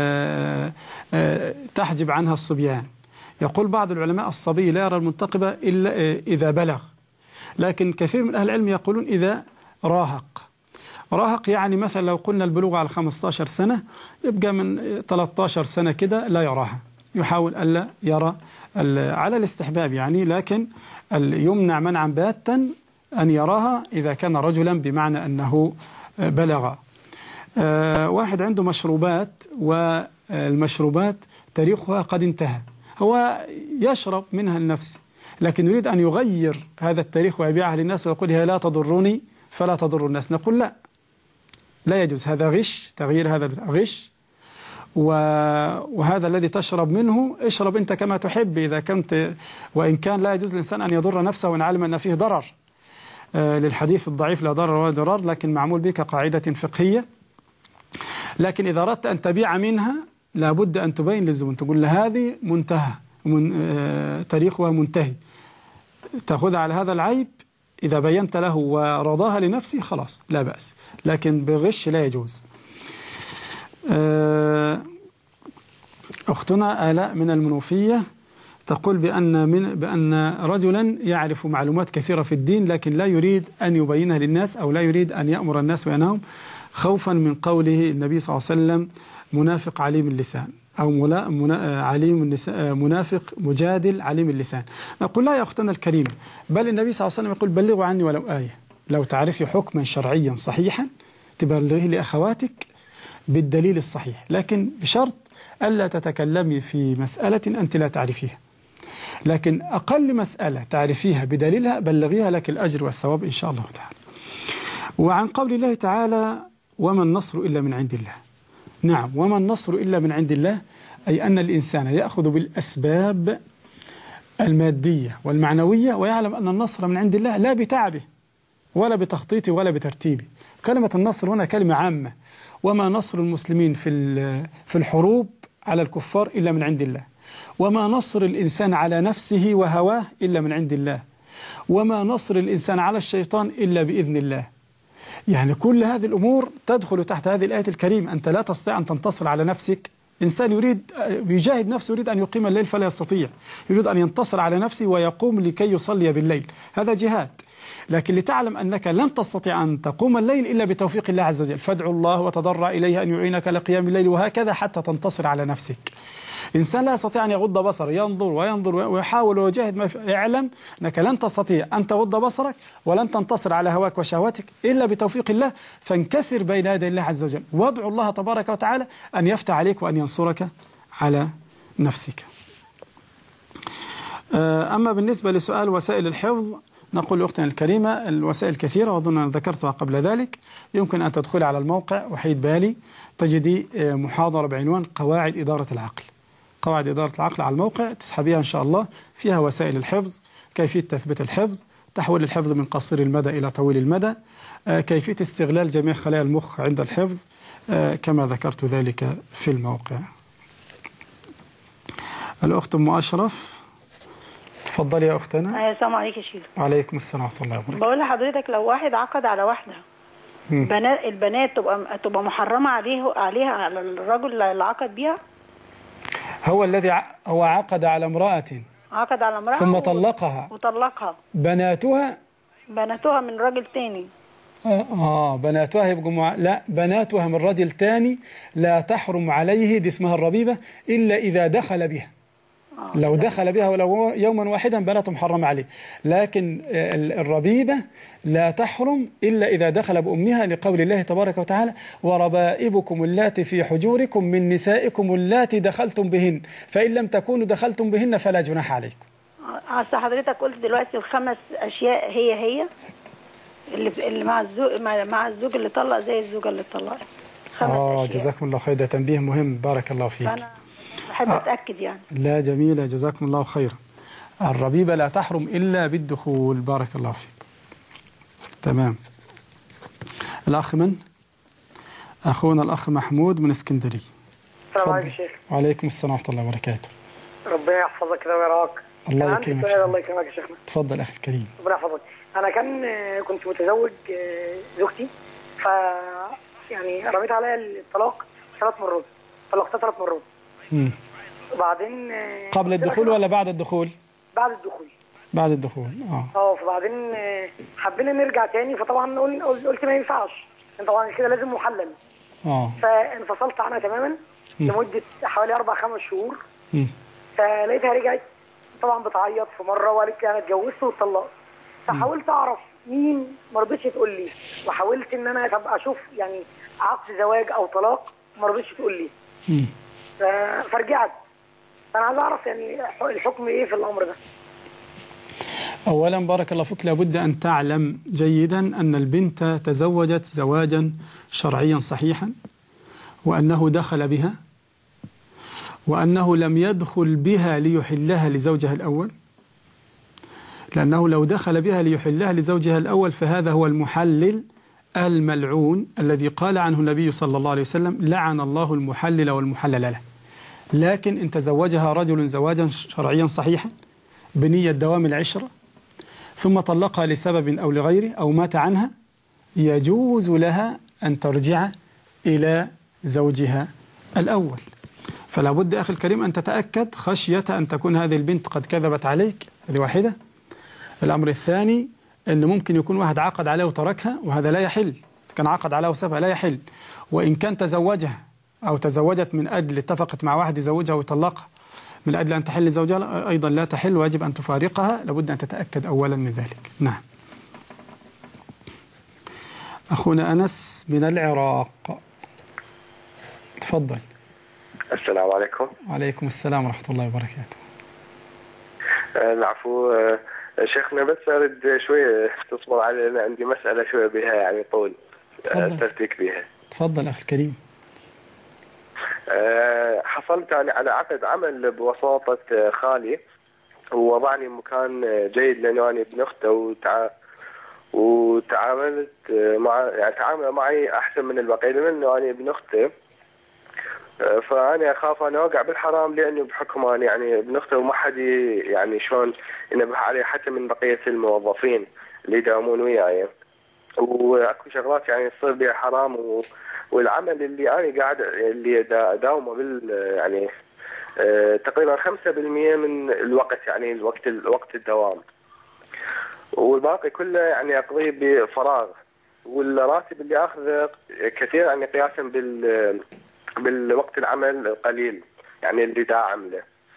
تحجب عنها الصبيان؟ يقول بعض العلماء الصبي لا يرى المنتقبة إلا إذا بلغ، لكن كثير من أهل العلم يقولون إذا راهق يعني مثلا لو قلنا البلوغ على 15 سنة يبقى من 13 سنة كده لا يراها، يحاول ألا يرى على الاستحباب يعني، لكن يمنع منعا باتا أن يراها إذا كان رجلا بمعنى أنه بلغ. واحد عنده مشروبات والمشروبات تاريخها قد انتهى، هو يشرب منها لنفسه لكن يريد أن يغير هذا التاريخ ويبيعها للناس ويقول هي لا تضرني فلا تضر الناس، نقول لا يجوز، هذا غش، تغيير هذا غش، وهذا الذي تشرب منه اشرب أنت كما تحب إذا كنت، وإن كان لا يجوز للإنسان أن يضر نفسه وإن علم أن فيه ضرر، للحديث الضعيف لا ضرر ولا ضرار، لكن معمول بك قاعدة فقهية. لكن إذا أردت أن تبيع منها لابد أن تبين للزبون، تقول له هذه منتهى تاريخها منتهي، تأخذ على هذا العيب، إذا بينت له ورضاها لنفسه خلاص لا بأس، لكن بغش لا يجوز. أختنا آلاء من المنوفية تقول بأن رجلا يعرف معلومات كثيرة في الدين لكن لا يريد أن يبينها للناس أو لا يريد أن يأمر الناس بينهم خوفا من قوله النبي صلى الله عليه وسلم منافق عليم اللسان أو منافق مجادل عليم اللسان. نقول لا يا أختنا الكريمة، بل النبي صلى الله عليه وسلم يقول بلغوا عني ولو آية، لو تعرفي حكما شرعيا صحيحا تبلغيه لأخواتك بالدليل الصحيح، لكن بشرط ألا تتكلمي في مسألة أنت لا تعرفيها، لكن أقل مسألة تعرفيها بدليلها بلغيها لك الأجر والثواب إن شاء الله تعالى. وعن قول الله تعالى وما النصر إلا من عند الله، نعم. وما النصر إلا من عند الله، أي أن الإنسان يأخذ بالأسباب المادية والمعنوية ويعلم أن النصر من عند الله، لا بتعبه ولا بتخطيطه ولا بترتيبه. كلمة النصر هنا كلمة عامة. وما نصر المسلمين في الحروب على الكفار إلا من عند الله، وما نصر الإنسان على نفسه وهواه إلا من عند الله، وما نصر الإنسان على الشيطان إلا بإذن الله. يعني كل هذه الأمور تدخل تحت هذه الآية الكريمة. أنت لا تستطيع أن تنتصر على نفسك. إنسان يجاهد نفسه، يريد أن يقيم الليل فلا يستطيع، يريد أن ينتصر على نفسه ويقوم لكي يصلي بالليل، هذا جهاد. لكن لتعلم أنك لن تستطيع أن تقوم الليل إلا بتوفيق الله عز وجل، فادعو الله وتضرع إليه أن يعينك لقيام الليل، وهكذا حتى تنتصر على نفسك. إنسان لا يستطيع أن يغض بصره، ينظر وينظر ويحاول ويجاهد، اعلم أنك لن تستطيع أن تغض بصرك ولن تنتصر على هواك وشهواتك إلا بتوفيق الله. فانكسر بين يدي الله عز وجل، وادعو الله تبارك وتعالى أن يفتح عليك وأن ينصرك على نفسك. أما بالنسبة لسؤال وسائل الحفظ، نقول لأختنا الكريمة الوسائل كثيرة وأظن أن ذكرتها قبل ذلك. يمكن أن تدخل على الموقع وحيد بالي، تجدي محاضرة بعنوان قواعد إدارة العقل. قواعد إدارة العقل على الموقع، تسحبيها إن شاء الله، فيها وسائل الحفظ، كيفية تثبيت الحفظ، تحويل الحفظ من قصير المدى إلى طويل المدى، كيفية استغلال جميع خلايا المخ عند الحفظ، كما ذكرت ذلك في الموقع. الأخت أم أشرف، تفضلي يا أختنا. السلام عليكم يا شيخ. وعليكم السلام ورحمة الله وبركاته. بقول لحضرتك لو واحد عقد على واحدة، البنات تبقى محرمة عليها على الرجل اللي عقد بيها؟ هو الذي هو عقد على امرأة ثم طلقها وطلقها، بناتها من رجل تاني. بناتها يبقوا لا، بناتها من رجل تاني لا تحرم عليه، دي اسمها الربيبة، إلا إذا دخل بها. لو دخل بها ولو يوما واحدا بناته محرم عليه، لكن الربيبة لا تحرم إلا إذا دخل بأمها، لقول الله تبارك وتعالى: وربائبكم اللاتي في حجوركم من نسائكم اللاتي دخلتم بهن فإن لم تكونوا دخلتم بهن فلا جناح عليكم. أصل حضرتك قلت دلوقتي الخمس أشياء هي اللي مع الزوج اللي طلق زي الزوجة اللي طلقت. جزاكم الله خير، ده تنبيه مهم، بارك الله فيك. أنا بحب أتأكد يعني. لا، جميلة، جزاكم الله خيرا. الربيبة لا تحرم إلا بالدخول، بارك الله فيك. تمام. الأخ من؟ أخونا الأخ محمود من اسكندرية. السلام عليكم شيخ. وعليكم السلام ورحمة الله وبركاته. ربنا يحفظك كده ويرعاك. الله يكرمك. الله يكرمك يا شيخنا. تفضل أخي الكريم. ربنا يحفظك. أنا كنت متزوج زوجتي، يعني رميت عليها الطلاق 3 مرات، طلقتها 3 مرات. وبعدين قبل الدخول ولا بعد الدخول؟ بعد الدخول. بعد الدخول. فبعدين حبينا نرجع تاني، فطبعا قلت ما ينفعش، طبعا كده لازم محلل. فانفصلت عنها تماما لمده حوالي 4-5 شهور. فلقيتها رجعت طبعا بتعيط في مره وقالت لي انا اتجوزت واتطلقت. فحاولت اعرف مين، ما رضتش تقول لي، وحاولت ان انا اشوف يعني عقد زواج او طلاق، ما رضتش تقول لي. فرجعت. فانا عايز اعرف يعني الحكم ايه في الامر ده. اولا بارك الله فيك، لابد ان تعلم جيدا ان البنت تزوجت زواجا شرعيا صحيحا، وانه دخل بها، وانه لم يدخل بها ليحلها لزوجها الاول، لانه لو دخل بها ليحلها لزوجها الاول فهذا هو المحلل الملعون الذي قال عنه النبي صلى الله عليه وسلم: لعن الله المحلل والمحلل له. لكن إن تزوجها رجل زواجا شرعيا صحيحا بنية دوام العشرة ثم طلقها لسبب أو لغيره أو مات عنها، يجوز لها أن ترجع إلى زوجها الأول. فلا بد أخي الكريم أن تتأكد خشية أن تكون هذه البنت قد كذبت عليك، هذه واحدة. الأمر الثاني أن ممكن يكون واحد عقد عليه وتركها، وهذا لا يحل. كان عقد عليها وسابها لا يحل. وإن كان تزوجها أو تزوجت من أجل اتفقت مع واحد يزوجها ويطلقها من أجل أن تحل زوجها، أيضا لا تحل، واجب أن تفارقها، لابد أن تتأكد أولا من ذلك. نعم. أخونا أنس من العراق، تفضل. السلام عليكم. وعليكم السلام ورحمة الله وبركاته. العفو شيخنا، بس أريد شوية تصبر علي، أنا عندي مسألة شوية بها يعني طول أستفتيك بها. تفضل أخي الكريم. حصلت يعني على عقد عمل بوساطة خالي، ووضعني مكان جيد لأنه أنا ابن أخته، وتعاملت يعني تعامل معي أحسن من البقية لأنه أنا ابن أخته. فأنا أخاف أن أوقع بالحرام لأنه بحكم أنا يعني ابن أخته وما حد يعني شلون ينبه عليه حتى من بقية الموظفين اللي يداومون وياي، وأكو شغلات يعني تصير بها حرام. والعمل اللي أنا قاعد اللي أداومه يعني تقريبا 5% من الوقت، يعني وقت الدوام، والباقي كله يعني أقضيه بفراغ. والراتب اللي أخذه كثير يعني قياسا بالوقت العمل القليل يعني اللي دا عمله،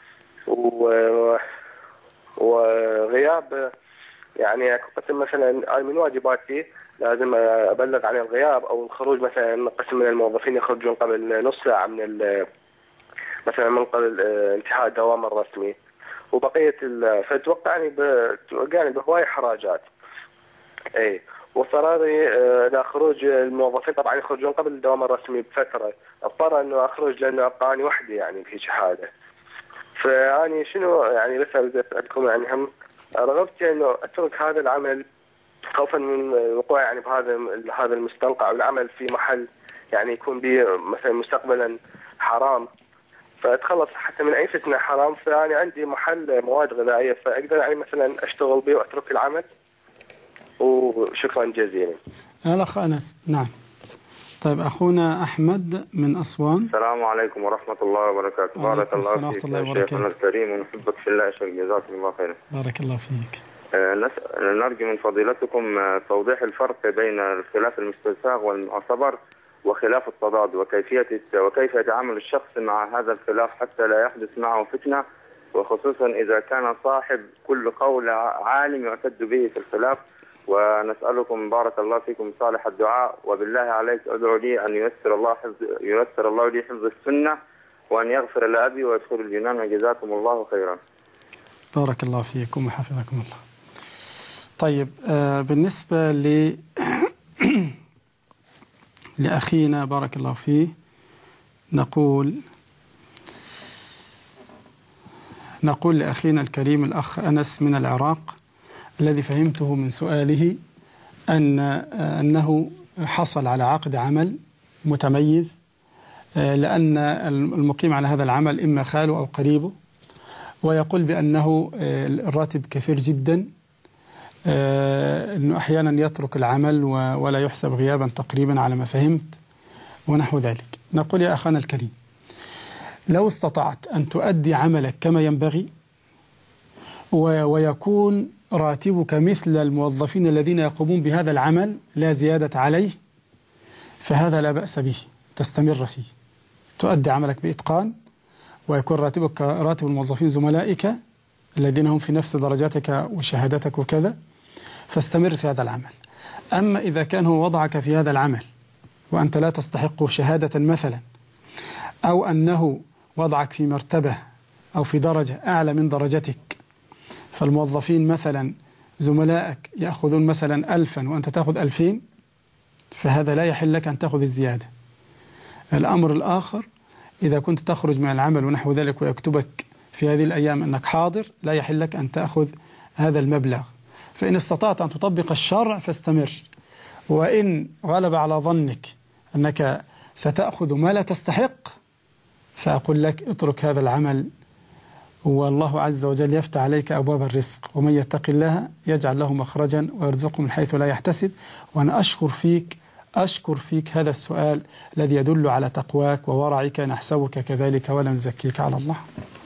وغياب يعني قسم مثلا من واجباتي لازم أبلغ عن الغياب أو الخروج. مثلا قسم من الموظفين يخرجون قبل نص ساعة مثلا من قبل انتهاء الدوام الرسمي، وبقية فتوقع يعني بهواية حراجات. اي واضطراري لخروج الموظفين طبعا يخرجون قبل الدوام الرسمي بفترة، اضطر انه اخرج لانه ابقى اني وحدي يعني في شهادة. فاني شنو يعني اسالكم يعني هم رغبت انه اترك هذا العمل خوفا من الوقوع يعني بهذا المستنقع، والعمل في محل يعني يكون به مثلا مستقبلا حرام، فاتخلص حتى من اي فتنه حرام. فاني عندي محل مواد غذائيه فاقدر يعني مثلا اشتغل به واترك العمل. وشكرا جزيلا. الاخ انس. نعم. طيب اخونا احمد من اسوان. السلام عليكم ورحمه الله وبركاته. بارك الله فيك يا شيخنا الكريم ونحبك في الله. شيخ جزاكم الله خيرا. بارك الله فيك. نرجو من فضيلتكم توضيح الفرق بين الخلاف المستساغ والمعتبر وخلاف التضاد، وكيف يتعامل الشخص مع هذا الخلاف حتى لا يحدث معه فتنة، وخصوصا إذا كان صاحب كل قول عالم يعتد به في الخلاف. ونسألكم بارك الله فيكم صالح الدعاء، وبالله عليك ادعو يسر الله لي حفظ السنة، وأن يغفر لأبي ويدخل الجنان، وجزاكم الله خيرا. بارك الله فيكم وحفظكم الله. طيب بالنسبة لأخينا بارك الله فيه، نقول لأخينا الكريم الأخ أنس من العراق، الذي فهمته من سؤاله أنه حصل على عقد عمل متميز، لأن المقيم على هذا العمل إما خاله أو قريبه، ويقول بأنه الراتب كثير جدا، أنه أحيانا يترك العمل ولا يحسب غيابا تقريبا على ما فهمت ونحو ذلك. نقول يا أخانا الكريم، لو استطعت أن تؤدي عملك كما ينبغي ويكون راتبك مثل الموظفين الذين يقومون بهذا العمل لا زيادة عليه، فهذا لا بأس به، تستمر فيه، تؤدي عملك بإتقان ويكون راتبك راتب الموظفين زملائك الذين هم في نفس درجاتك وشهادتك وكذا، فاستمر في هذا العمل. أما إذا كان هو وضعك في هذا العمل وأنت لا تستحق شهادة مثلا، أو أنه وضعك في مرتبة أو في درجة أعلى من درجتك، فالموظفين مثلا زملائك يأخذون مثلا 1000 وأنت تأخذ 2000، فهذا لا يحل لك أن تأخذ الزيادة. الأمر الآخر، إذا كنت تخرج من العمل ونحو ذلك ويكتبك في هذه الأيام أنك حاضر، لا يحل لك أن تأخذ هذا المبلغ. فإن استطعت أن تطبق الشرع فاستمر، وإن غلب على ظنك أنك ستأخذ ما لا تستحق، فأقول لك اترك هذا العمل، والله عز وجل يفتح عليك أبواب الرزق، ومن يتق الله يجعل له مخرجا ويرزقه من حيث لا يحتسب. وأنا أشكر فيك هذا السؤال الذي يدل على تقواك وورعك، نحسبك كذلك ولا نزكيك على الله.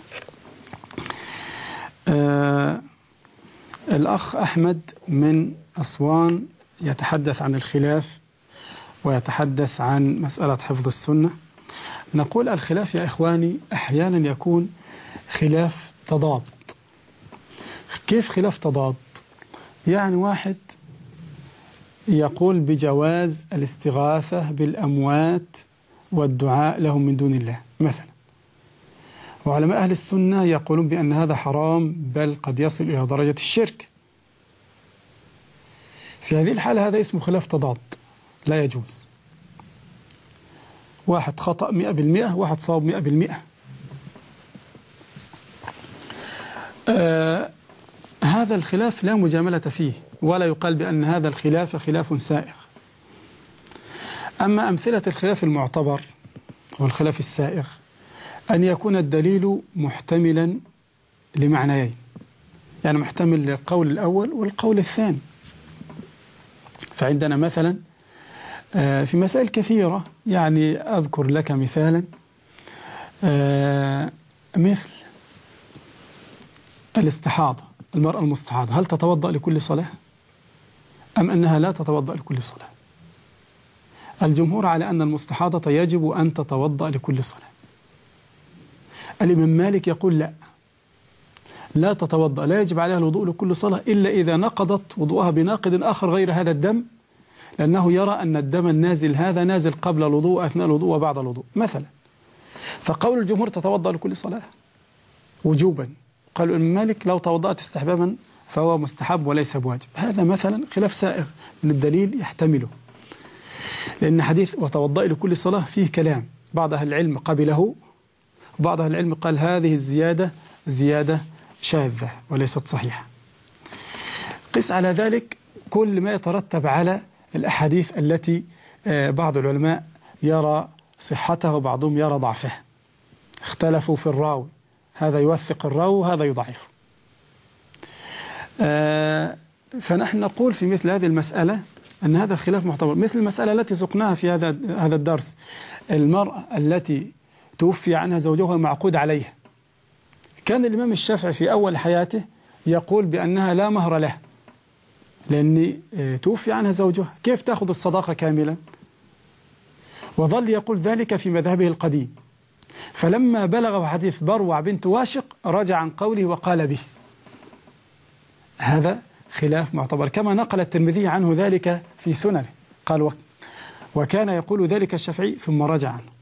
الأخ أحمد من أسوان يتحدث عن الخلاف ويتحدث عن مسألة حفظ السنة. نقول الخلاف يا إخواني أحيانا يكون خلاف تضاد. كيف خلاف تضاد؟ يعني واحد يقول بجواز الاستغاثة بالأموات والدعاء لهم من دون الله مثلا، وعلماء أهل السنة يقولون بأن هذا حرام، بل قد يصل إلى درجة الشرك. في هذه الحالة هذا اسمه خلاف تضاد، لا يجوز. واحد خطأ 100%، واحد صواب 100%. هذا الخلاف لا مجاملة فيه، ولا يقال بأن هذا الخلاف خلاف سائغ. أما أمثلة الخلاف المعتبر والخلاف السائغ أن يكون الدليل محتملا لمعنيين، يعني محتمل للقول الأول والقول الثاني. فعندنا مثلا في مسائل كثيرة، يعني أذكر لك مثالا مثل الاستحاضة. المرأة المستحاضة هل تتوضأ لكل صلاة أم أنها لا تتوضأ لكل صلاة؟ الجمهور على أن المستحاضة يجب أن تتوضأ لكل صلاة. الإمام مالك يقول لا تتوضأ، لا يجب عليها الوضوء لكل صلاة إلا إذا نقضت وضوءها بناقض آخر غير هذا الدم، لأنه يرى أن الدم النازل هذا نازل قبل الوضوء، أثناء الوضوء، وبعد الوضوء مثلا. فقول الجمهور تتوضأ لكل صلاة وجوبا، قالوا الإمام مالك لو توضأت استحبابا فهو مستحب وليس بواجب. هذا مثلا خلاف سائغ من الدليل يحتمله، لأن حديث وتوضأ لكل صلاة فيه كلام، بعض أهل العلم قبله وبعض أهل العلم قال هذه الزيادة زيادة شاذة وليست صحيحة. قس على ذلك كل ما يترتب على الأحاديث التي بعض العلماء يرى صحتها وبعضهم يرى ضعفها، اختلفوا في الراوي، هذا يوثق الراوي وهذا يضعفه. فنحن نقول في مثل هذه المسألة أن هذا الخلاف معتبر، مثل المسألة التي سقناها في هذا الدرس، المرأة التي توفي عنها زوجها معقود عليها، كان الإمام الشافعي في أول حياته يقول بأنها لا مهر له، لأن توفي عنها زوجها، كيف تأخذ الصداقة كاملا؟ وظل يقول ذلك في مذهبه القديم. فلما بلغ حديث بروع بنت واشق رجع عن قوله وقال به. هذا خلاف معتبر، كما نقل الترمذي عنه ذلك في سننه، قال وكان يقول ذلك الشافعي ثم رجع عنه.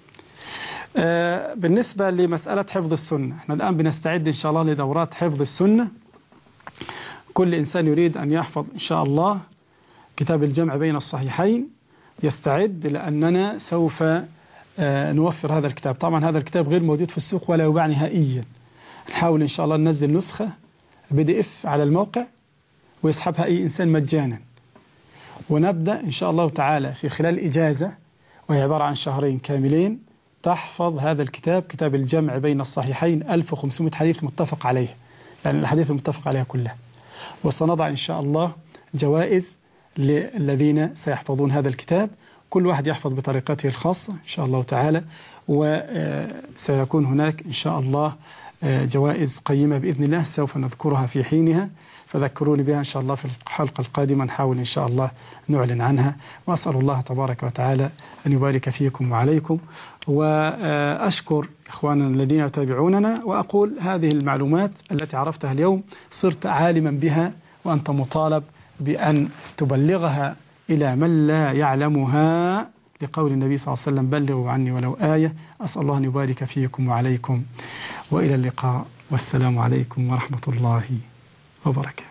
بالنسبة لمسألة حفظ السنة، احنا الآن بنستعد إن شاء الله لدورات حفظ السنة. كل إنسان يريد أن يحفظ إن شاء الله كتاب الجمع بين الصحيحين يستعد، لأننا سوف نوفر هذا الكتاب. طبعا هذا الكتاب غير موجود في السوق ولا يباع نهائيا. نحاول إن شاء الله ننزل نسخة PDF على الموقع ويسحبها أي إنسان مجانا، ونبدأ إن شاء الله تعالى في خلال إجازة وهي عبارة عن شهرين كاملين تحفظ هذا الكتاب، كتاب الجمع بين الصحيحين، 1500 حديث متفق عليه، يعني الحديث المتفق عليها كلها. وسنضع إن شاء الله جوائز للذين سيحفظون هذا الكتاب، كل واحد يحفظ بطريقته الخاصة إن شاء الله تعالى، وسيكون هناك إن شاء الله جوائز قيمة بإذن الله سوف نذكرها في حينها، فذكروني بها إن شاء الله في الحلقة القادمة، نحاول إن شاء الله نعلن عنها. وأسأل الله تبارك وتعالى أن يبارك فيكم وعليكم، وأشكر إخواننا الذين يتابعوننا، وأقول هذه المعلومات التي عرفتها اليوم صرت عالما بها، وأنت مطالب بأن تبلغها إلى من لا يعلمها، لقول النبي صلى الله عليه وسلم بلغوا عني ولو آية. أسأل الله أن يبارك فيكم وعليكم، وإلى اللقاء، والسلام عليكم ورحمة الله وبركاته.